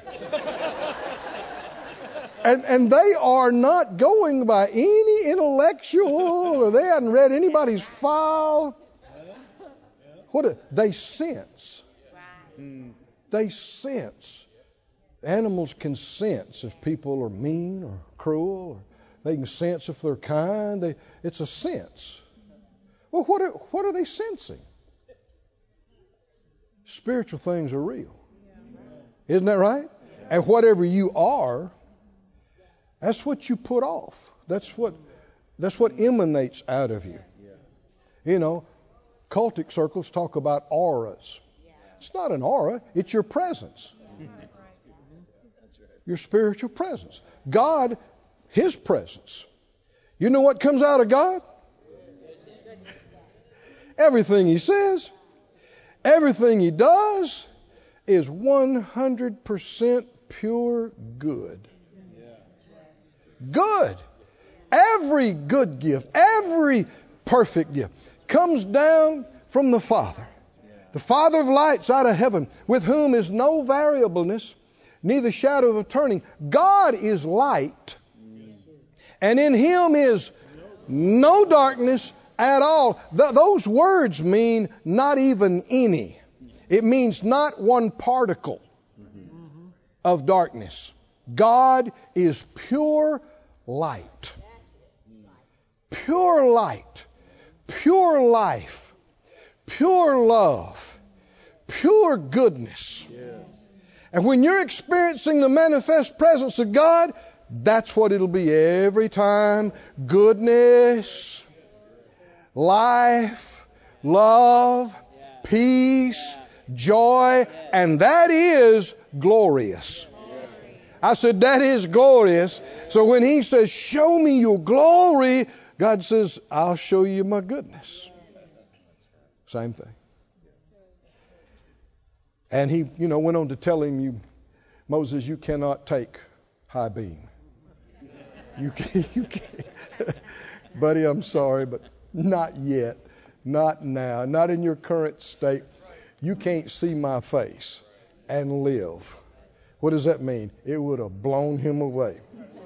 And they are not going by any intellectual, or they hadn't read anybody's file. They sense. They sense. Animals can sense if people are mean or cruel, or they can sense if they're kind. It's a sense. Well, what are they sensing? Spiritual things are real. Isn't that right? And whatever you are, that's what you put off. That's what emanates out of you. You know, cultic circles talk about auras. It's not an aura, it's your presence. Your spiritual presence. God, his presence. You know what comes out of God? Everything he says, everything he does is 100% pure good. Good. Every good gift, every perfect gift comes down from the Father. The Father of lights out of heaven, with whom is no variableness, neither shadow of turning. God is light, and in Him is no darkness at all. Those words mean not even any. It means not one particle of darkness. God is pure light. Pure light. Pure life. Pure love. Pure goodness. And when you're experiencing the manifest presence of God, that's what it'll be every time. Goodness, life, love, peace, joy, and that is glorious. I said, that is glorious. So when He says, show me your glory, God says, I'll show you my goodness. Same thing. And He, went on to tell him, Moses, you cannot take high beam. You can't. Buddy, I'm sorry, but not yet. Not now. Not in your current state. You can't see my face and live. What does that mean? It would have blown him away.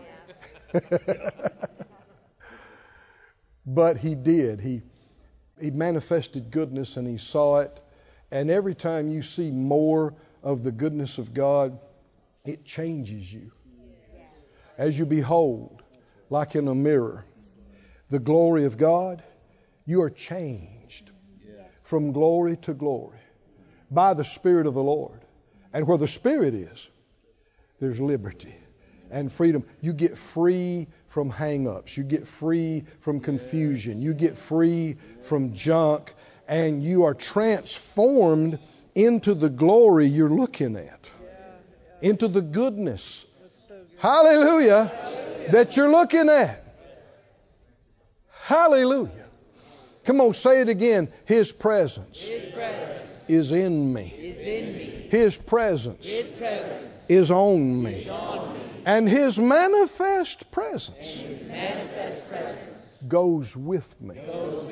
But He did. He manifested goodness, and He saw it. And every time you see more of the goodness of God, it changes you. As you behold, like in a mirror, the glory of God, you are changed from glory to glory by the Spirit of the Lord. And where the Spirit is, there's liberty and freedom. You get free from hang-ups. You get free from confusion. You get free from junk. And you are transformed into the glory you're looking at. Into the goodness. Hallelujah. That you're looking at. Hallelujah. Come on, say it again. His presence is in me. His presence is on me. And His manifest presence goes with me.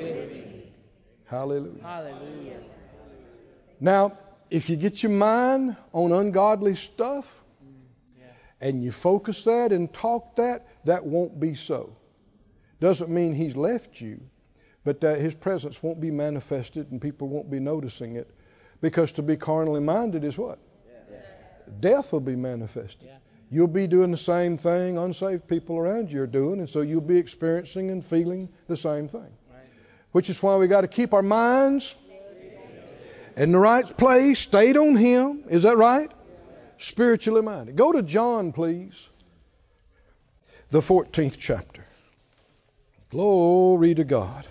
Hallelujah. Now, if you get your mind on ungodly stuff and you focus that and talk that won't be so. Doesn't mean He's left you, but that His presence won't be manifested and people won't be noticing it. Because to be carnally minded is what? Death will be manifested. You'll be doing the same thing unsaved people around you are doing, and so you'll be experiencing and feeling the same thing. Which is why we got to keep our minds in the right place, stayed on Him. Is that right? Spiritually minded. Go to John, please. The 14th chapter. Glory to God.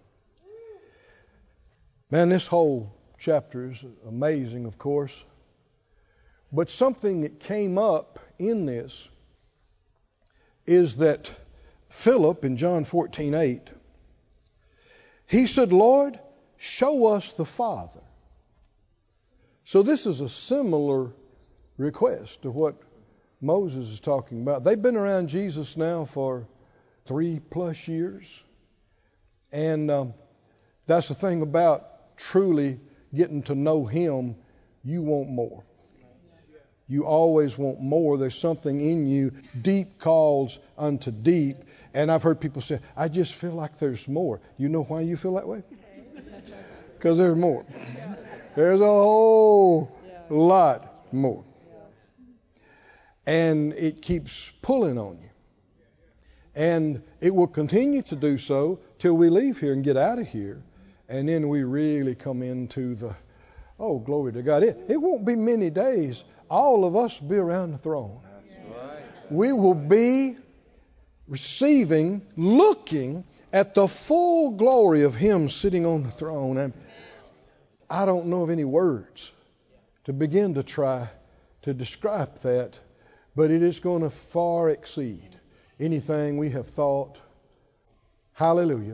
Man, this whole chapter is amazing, of course. But something that came up in this is that Philip in John 14:8, he said, Lord, show us the Father. So this is a similar request to what Moses is talking about. They've been around Jesus now for 3+ years. And that's the thing about truly getting to know Him. You want more. You always want more. There's something in you. Deep calls unto deep. And I've heard people say, I just feel like there's more. You know why you feel that way? Because there's more. There's a whole lot more. And it keeps pulling on you. And it will continue to do so till we leave here and get out of here. And then we really come into the, oh, glory to God. It won't be many days. All of us will be around the throne. That's right. We will be receiving, looking at the full glory of Him sitting on the throne. And I don't know of any words to begin to try to describe that, but it is going to far exceed anything we have thought. Hallelujah.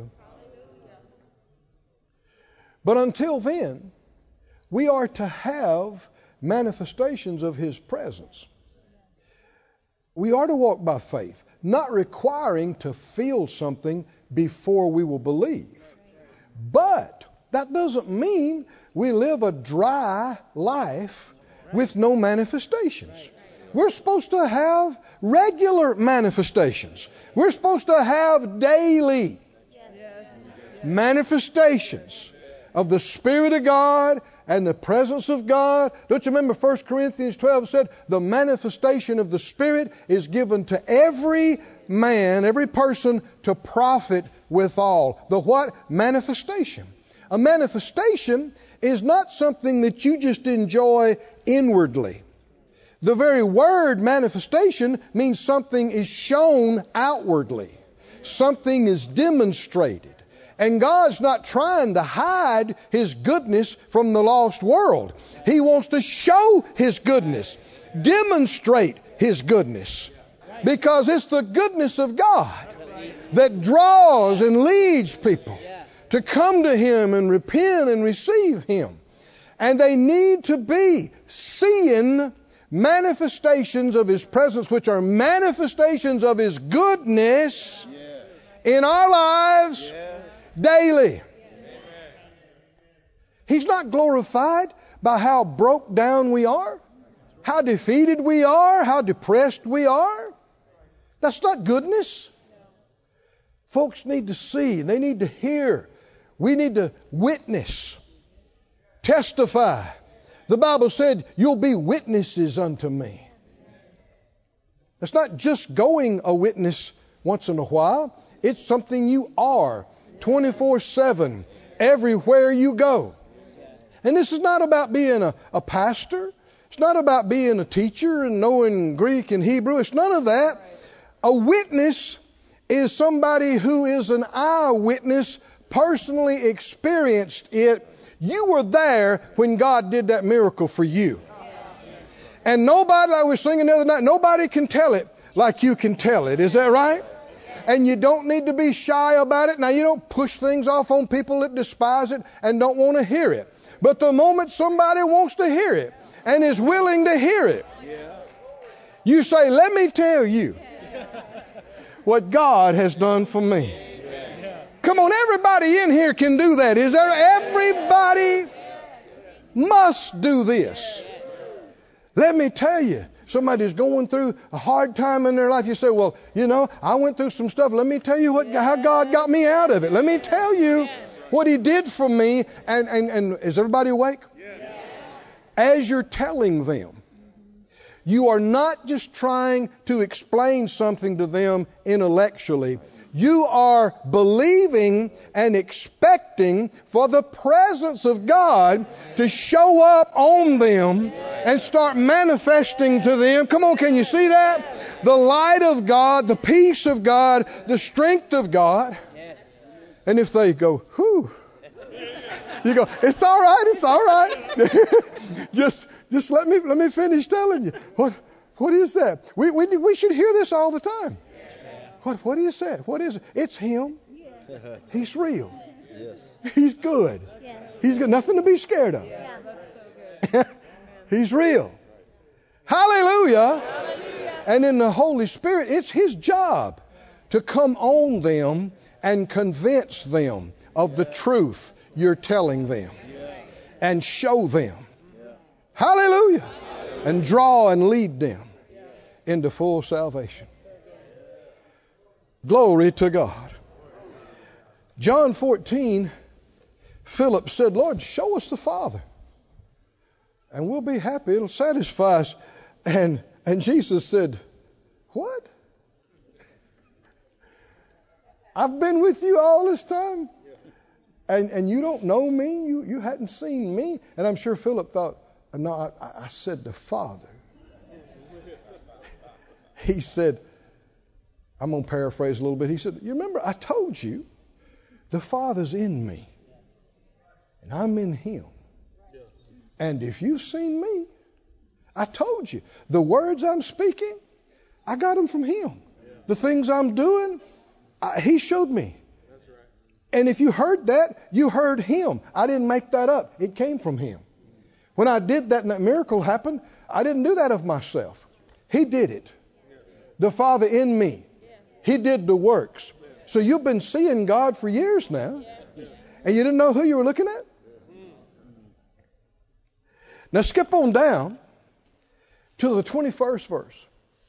But until then, we are to have manifestations of His presence. We are to walk by faith, not requiring to feel something before we will believe. But That doesn't mean we live a dry life with no manifestations. We're supposed to have regular manifestations. We're supposed to have daily manifestations of the Spirit of God and the presence of God. Don't you remember 1 Corinthians 12 said, the manifestation of the Spirit is given to every man, every person to profit withal. The what? Manifestation. A manifestation is not something that you just enjoy inwardly. The very word manifestation means something is shown outwardly. Something is demonstrated. And God's not trying to hide His goodness from the lost world. He wants to show His goodness, demonstrate His goodness. Because it's the goodness of God that draws and leads people to come to Him and repent and receive Him. And they need to be seeing manifestations of His presence, which are manifestations of His goodness in our lives daily. He's not glorified by how broke down we are, how defeated we are, how depressed we are. That's not goodness. Folks need to see, they need to hear. We need to witness, testify. The Bible said, you'll be witnesses unto me. It's not just going a witness once in a while. It's something you are 24/7, everywhere you go. And this is not about being a pastor. It's not about being a teacher and knowing Greek and Hebrew. It's none of that. A witness is somebody who is an eyewitness, personally experienced it. You were there when God did that miracle for you. And nobody, like we were singing the other night, nobody can tell it like you can tell it. Is that right? And you don't need to be shy about it. Now, you don't push things off on people that despise it and don't want to hear it. But the moment somebody wants to hear it and is willing to hear it, you say, let me tell you what God has done for me. Come on, everybody in here can do that. Is there? Everybody must do this. Let me tell you, somebody's going through a hard time in their life. You say, well, I went through some stuff. Let me tell you how God got me out of it. Let me tell you what He did for me. And is everybody awake? As you're telling them, you are not just trying to explain something to them intellectually. You are believing and expecting for the presence of God to show up on them and start manifesting to them. Come on, can you see that? The light of God, the peace of God, the strength of God. And if they go, whew, you go, it's all right, it's all right. just let me finish telling you. What is that? We should hear this all the time. What is that? What is it? It's Him. He's real. He's good. He's got nothing to be scared of. He's real. Hallelujah. And in the Holy Spirit, it's His job to come on them and convince them of the truth you're telling them and show them. Hallelujah. And draw and lead them into full salvation. Glory to God. John 14, Philip said, Lord, show us the Father, and we'll be happy. It'll satisfy us. And Jesus said, what? I've been with you all this time, and you don't know me? You hadn't seen me? And I'm sure Philip thought, no, I said the Father. He said, I'm going to paraphrase a little bit. He said, you remember, I told you the Father's in me and I'm in Him. And if you've seen me, I told you the words I'm speaking, I got them from Him. The things I'm doing, He showed me. And if you heard that, you heard Him. I didn't make that up. It came from Him. When I did that and that miracle happened, I didn't do that of myself. He did it. The Father in me. He did the works. So you've been seeing God for years now. And you didn't know who you were looking at? Now skip on down to the 21st verse.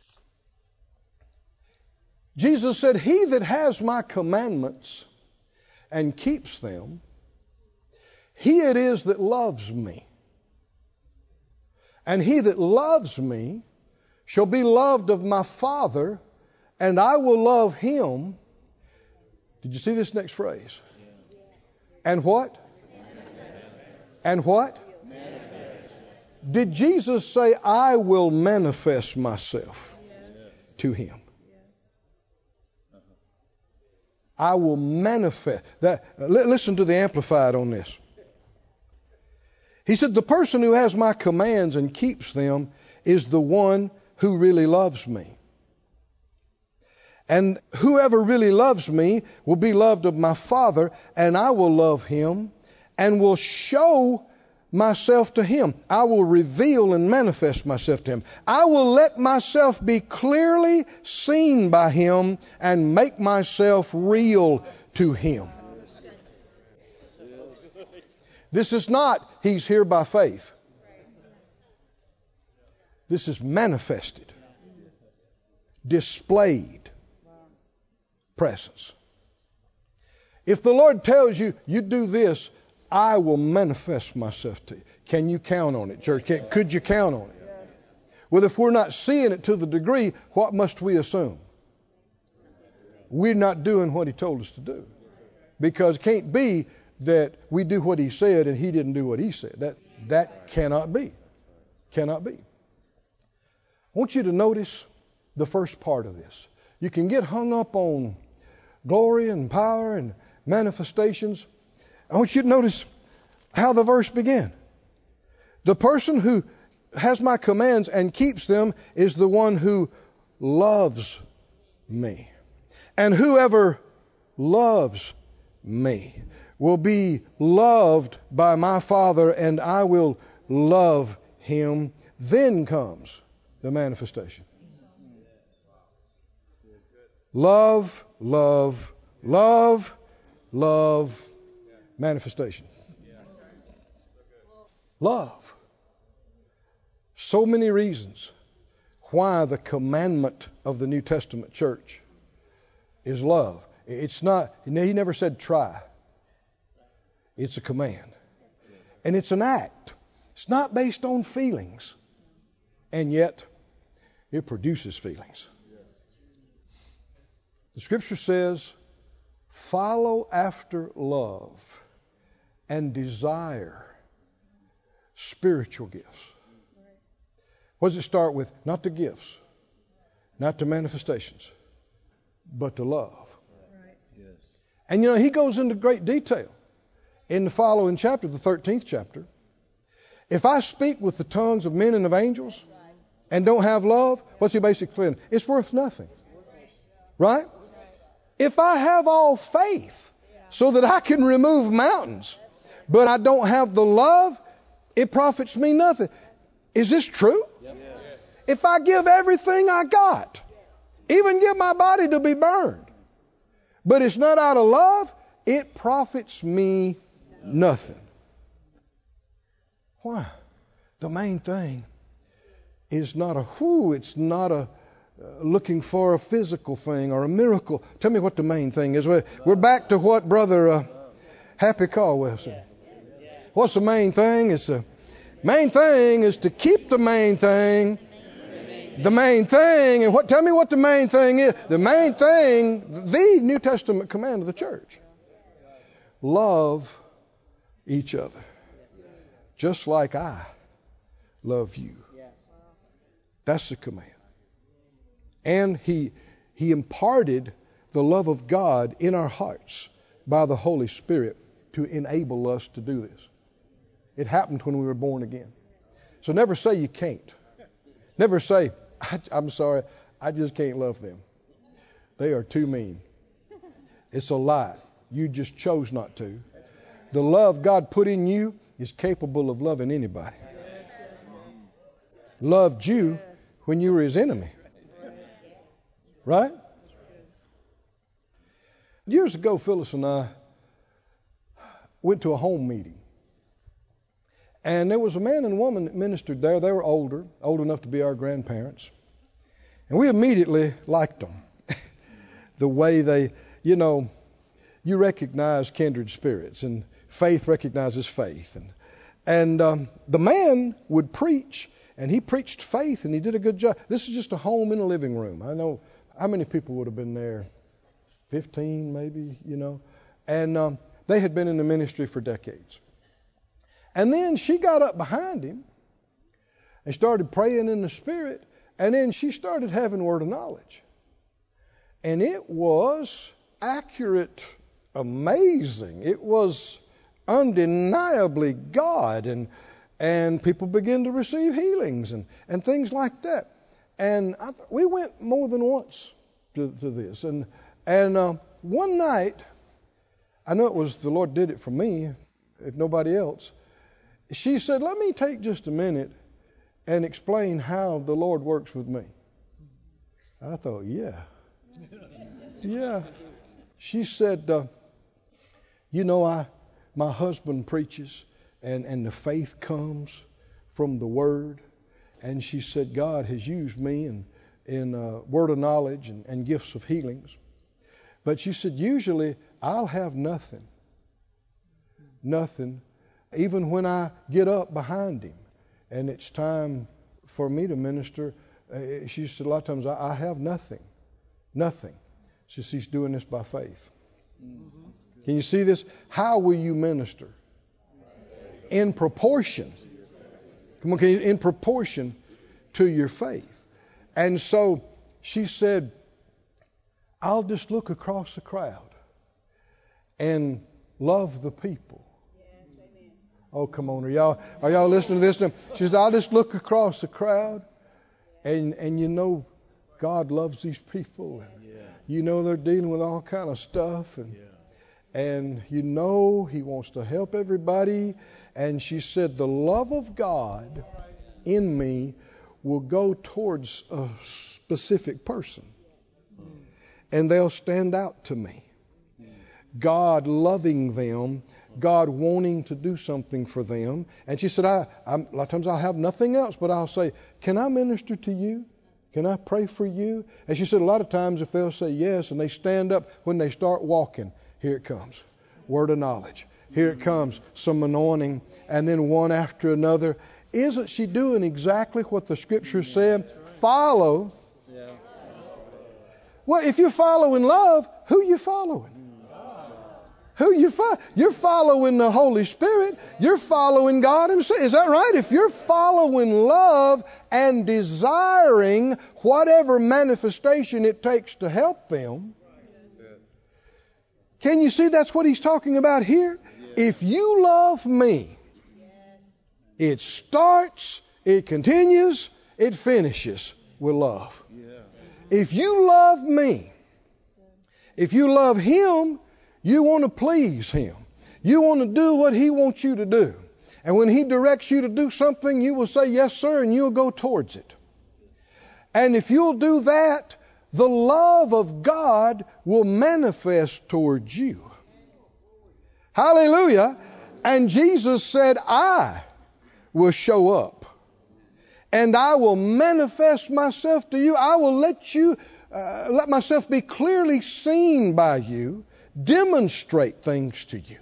Jesus said, he that has my commandments and keeps them, he it is that loves me. And he that loves me shall be loved of my Father, and I will love him. Did you see this next phrase? And what? And what? Did Jesus say, I will manifest myself to him? I will manifest. Listen to the Amplified on this. He said, the person who has my commands and keeps them is the one who really loves me. And whoever really loves me will be loved of my Father, and I will love him and will show myself to him. I will reveal and manifest myself to him. I will let myself be clearly seen by him and make myself real to him. This is not, he's here by faith. This is manifested, displayed presence. If the Lord tells you, you do this, I will manifest myself to you. Can you count on it, church? Could you count on it? Well, if we're not seeing it to the degree, what must we assume? We're not doing what he told us to do. Because it can't be that we do what he said and he didn't do what he said. That cannot be. Cannot be. I want you to notice the first part of this. You can get hung up on glory and power and manifestations. I want you to notice how the verse began. The person who has my commands and keeps them is the one who loves me. And whoever loves me will be loved by my Father, and I will love him. Then comes the manifestation. Love, love, love, love, manifestation. Love. So many reasons why the commandment of the New Testament church is love. It's not, he never said try. It's a command. And it's an act. It's not based on feelings. And yet, it produces feelings. The scripture says, follow after love and desire spiritual gifts. What does it start with? Not the gifts, not the manifestations, but the love. And you know, he goes into great detail in the following chapter, the 13th chapter. If I speak with the tongues of men and of angels and don't have love, what's he basically saying? It's worth nothing. Right? If I have all faith so that I can remove mountains, but I don't have the love, it profits me nothing. Is this true? If I give everything I got, even give my body to be burned, but it's not out of love, it profits me nothing. Why? The main thing is not it's not a looking for a physical thing or a miracle. Tell me what the main thing is. We're back to what Brother Happy Caldwell said. What's the main thing? Main thing is to keep the main thing. The main thing, and tell me what the main thing is. The main thing, the New Testament command of the church. Love each other. Just like I love you. That's the command. And he imparted the love of God in our hearts by the Holy Spirit to enable us to do this. It happened when we were born again. So never say you can't. Never say, I'm sorry, I just can't love them. They are too mean. It's a lie. You just chose not to. The love God put in you is capable of loving anybody. Loved you when you were his enemy. Right? Years ago, Phyllis and I went to a home meeting. And there was a man and a woman that ministered there. They were older, old enough to be our grandparents. And we immediately liked them. The way they, you recognize kindred spirits, and faith recognizes faith. And the man would preach, and he preached faith, and he did a good job. This is just a home in a living room. I know how many people would have been there? 15 maybe, And they had been in the ministry for decades. And then she got up behind him and started praying in the Spirit, and then she started having word of knowledge. And it was accurate, amazing. It was undeniably God, and people began to receive healings and things like that. And we went more than once to this. And one night, I know it was the Lord did it for me, if nobody else. She said, "Let me take just a minute and explain how the Lord works with me." I thought, yeah. She said, my husband preaches, and the faith comes from the Word. And she said, God has used me in word of knowledge and gifts of healings. But she said, usually I'll have nothing, even when I get up behind him and it's time for me to minister. She said, a lot of times I have nothing. She says, he's doing this by faith. Can you see this? How will you minister? In proportion. Come on, in proportion to your faith. And so she said, I'll just look across the crowd and love the people. Oh, come on. Are y'all listening to this now? She said, I'll just look across the crowd and God loves these people. And they're dealing with all kind of stuff. And He wants to help everybody. And she said, the love of God in me will go towards a specific person. And they'll stand out to me. God loving them, God wanting to do something for them. And she said, a lot of times I'll have nothing else, but I'll say, can I minister to you? Can I pray for you? And she said, a lot of times if they'll say yes and they stand up, when they start walking, here it comes. Word of knowledge. Here it comes. Some anointing. And then one after another. Isn't she doing exactly what the Scripture said? Follow. Yeah. Well, if you're following love, who are you following? You're following the Holy Spirit. You're following God Himself. Is that right? If you're following love and desiring whatever manifestation it takes to help them, can you see that's what He's talking about here? If you love me, it starts, it continues, it finishes with love. If you love me, if you love Him, you want to please Him. You want to do what He wants you to do. And when He directs you to do something, you will say, yes, sir, and you'll go towards it. And if you'll do that, the love of God will manifest towards you. Hallelujah. And Jesus said, I will show up. And I will manifest myself to you. I will let myself be clearly seen by you. Demonstrate things to you.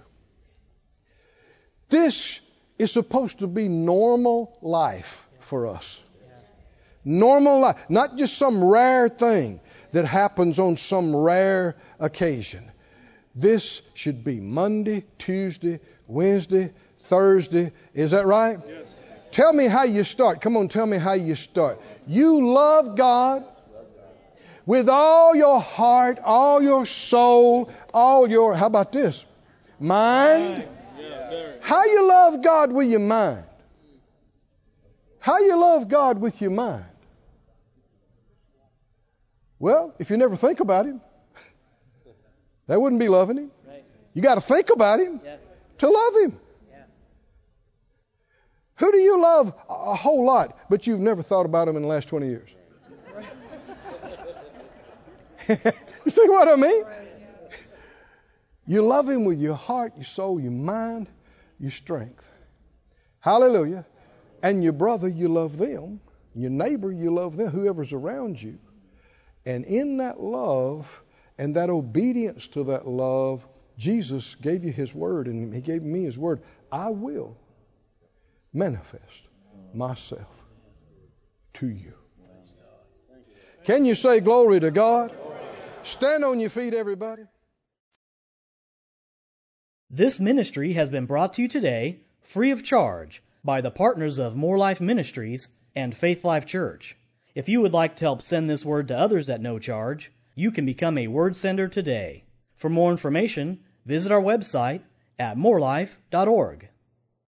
This is supposed to be normal life for us. Normal life. Not just some rare thing that happens on some rare occasion. This should be Monday, Tuesday, Wednesday, Thursday. Is that right? Yes. Tell me how you start. Come on, tell me how you start. You love God with all your heart, all your soul, how about this? Mind. How you love God with your mind? How you love God with your mind? Well, if you never think about Him, that wouldn't be loving Him. You got to think about Him to love Him. Who do you love a whole lot, but you've never thought about Him in the last 20 years? You see what I mean? You love Him with your heart, your soul, your mind, your strength. Hallelujah. And your brother, you love them. Your neighbor, you love them, whoever's around you. And in that love and that obedience to that love, Jesus gave you His word, and He gave me His word. I will manifest myself to you. Can you say glory to God? Stand on your feet, everybody. This ministry has been brought to you today free of charge by the partners of More Life Ministries and Faith Life Church. If you would like to help send this word to others at no charge, you can become a word sender today. For more information, visit our website at morelife.org.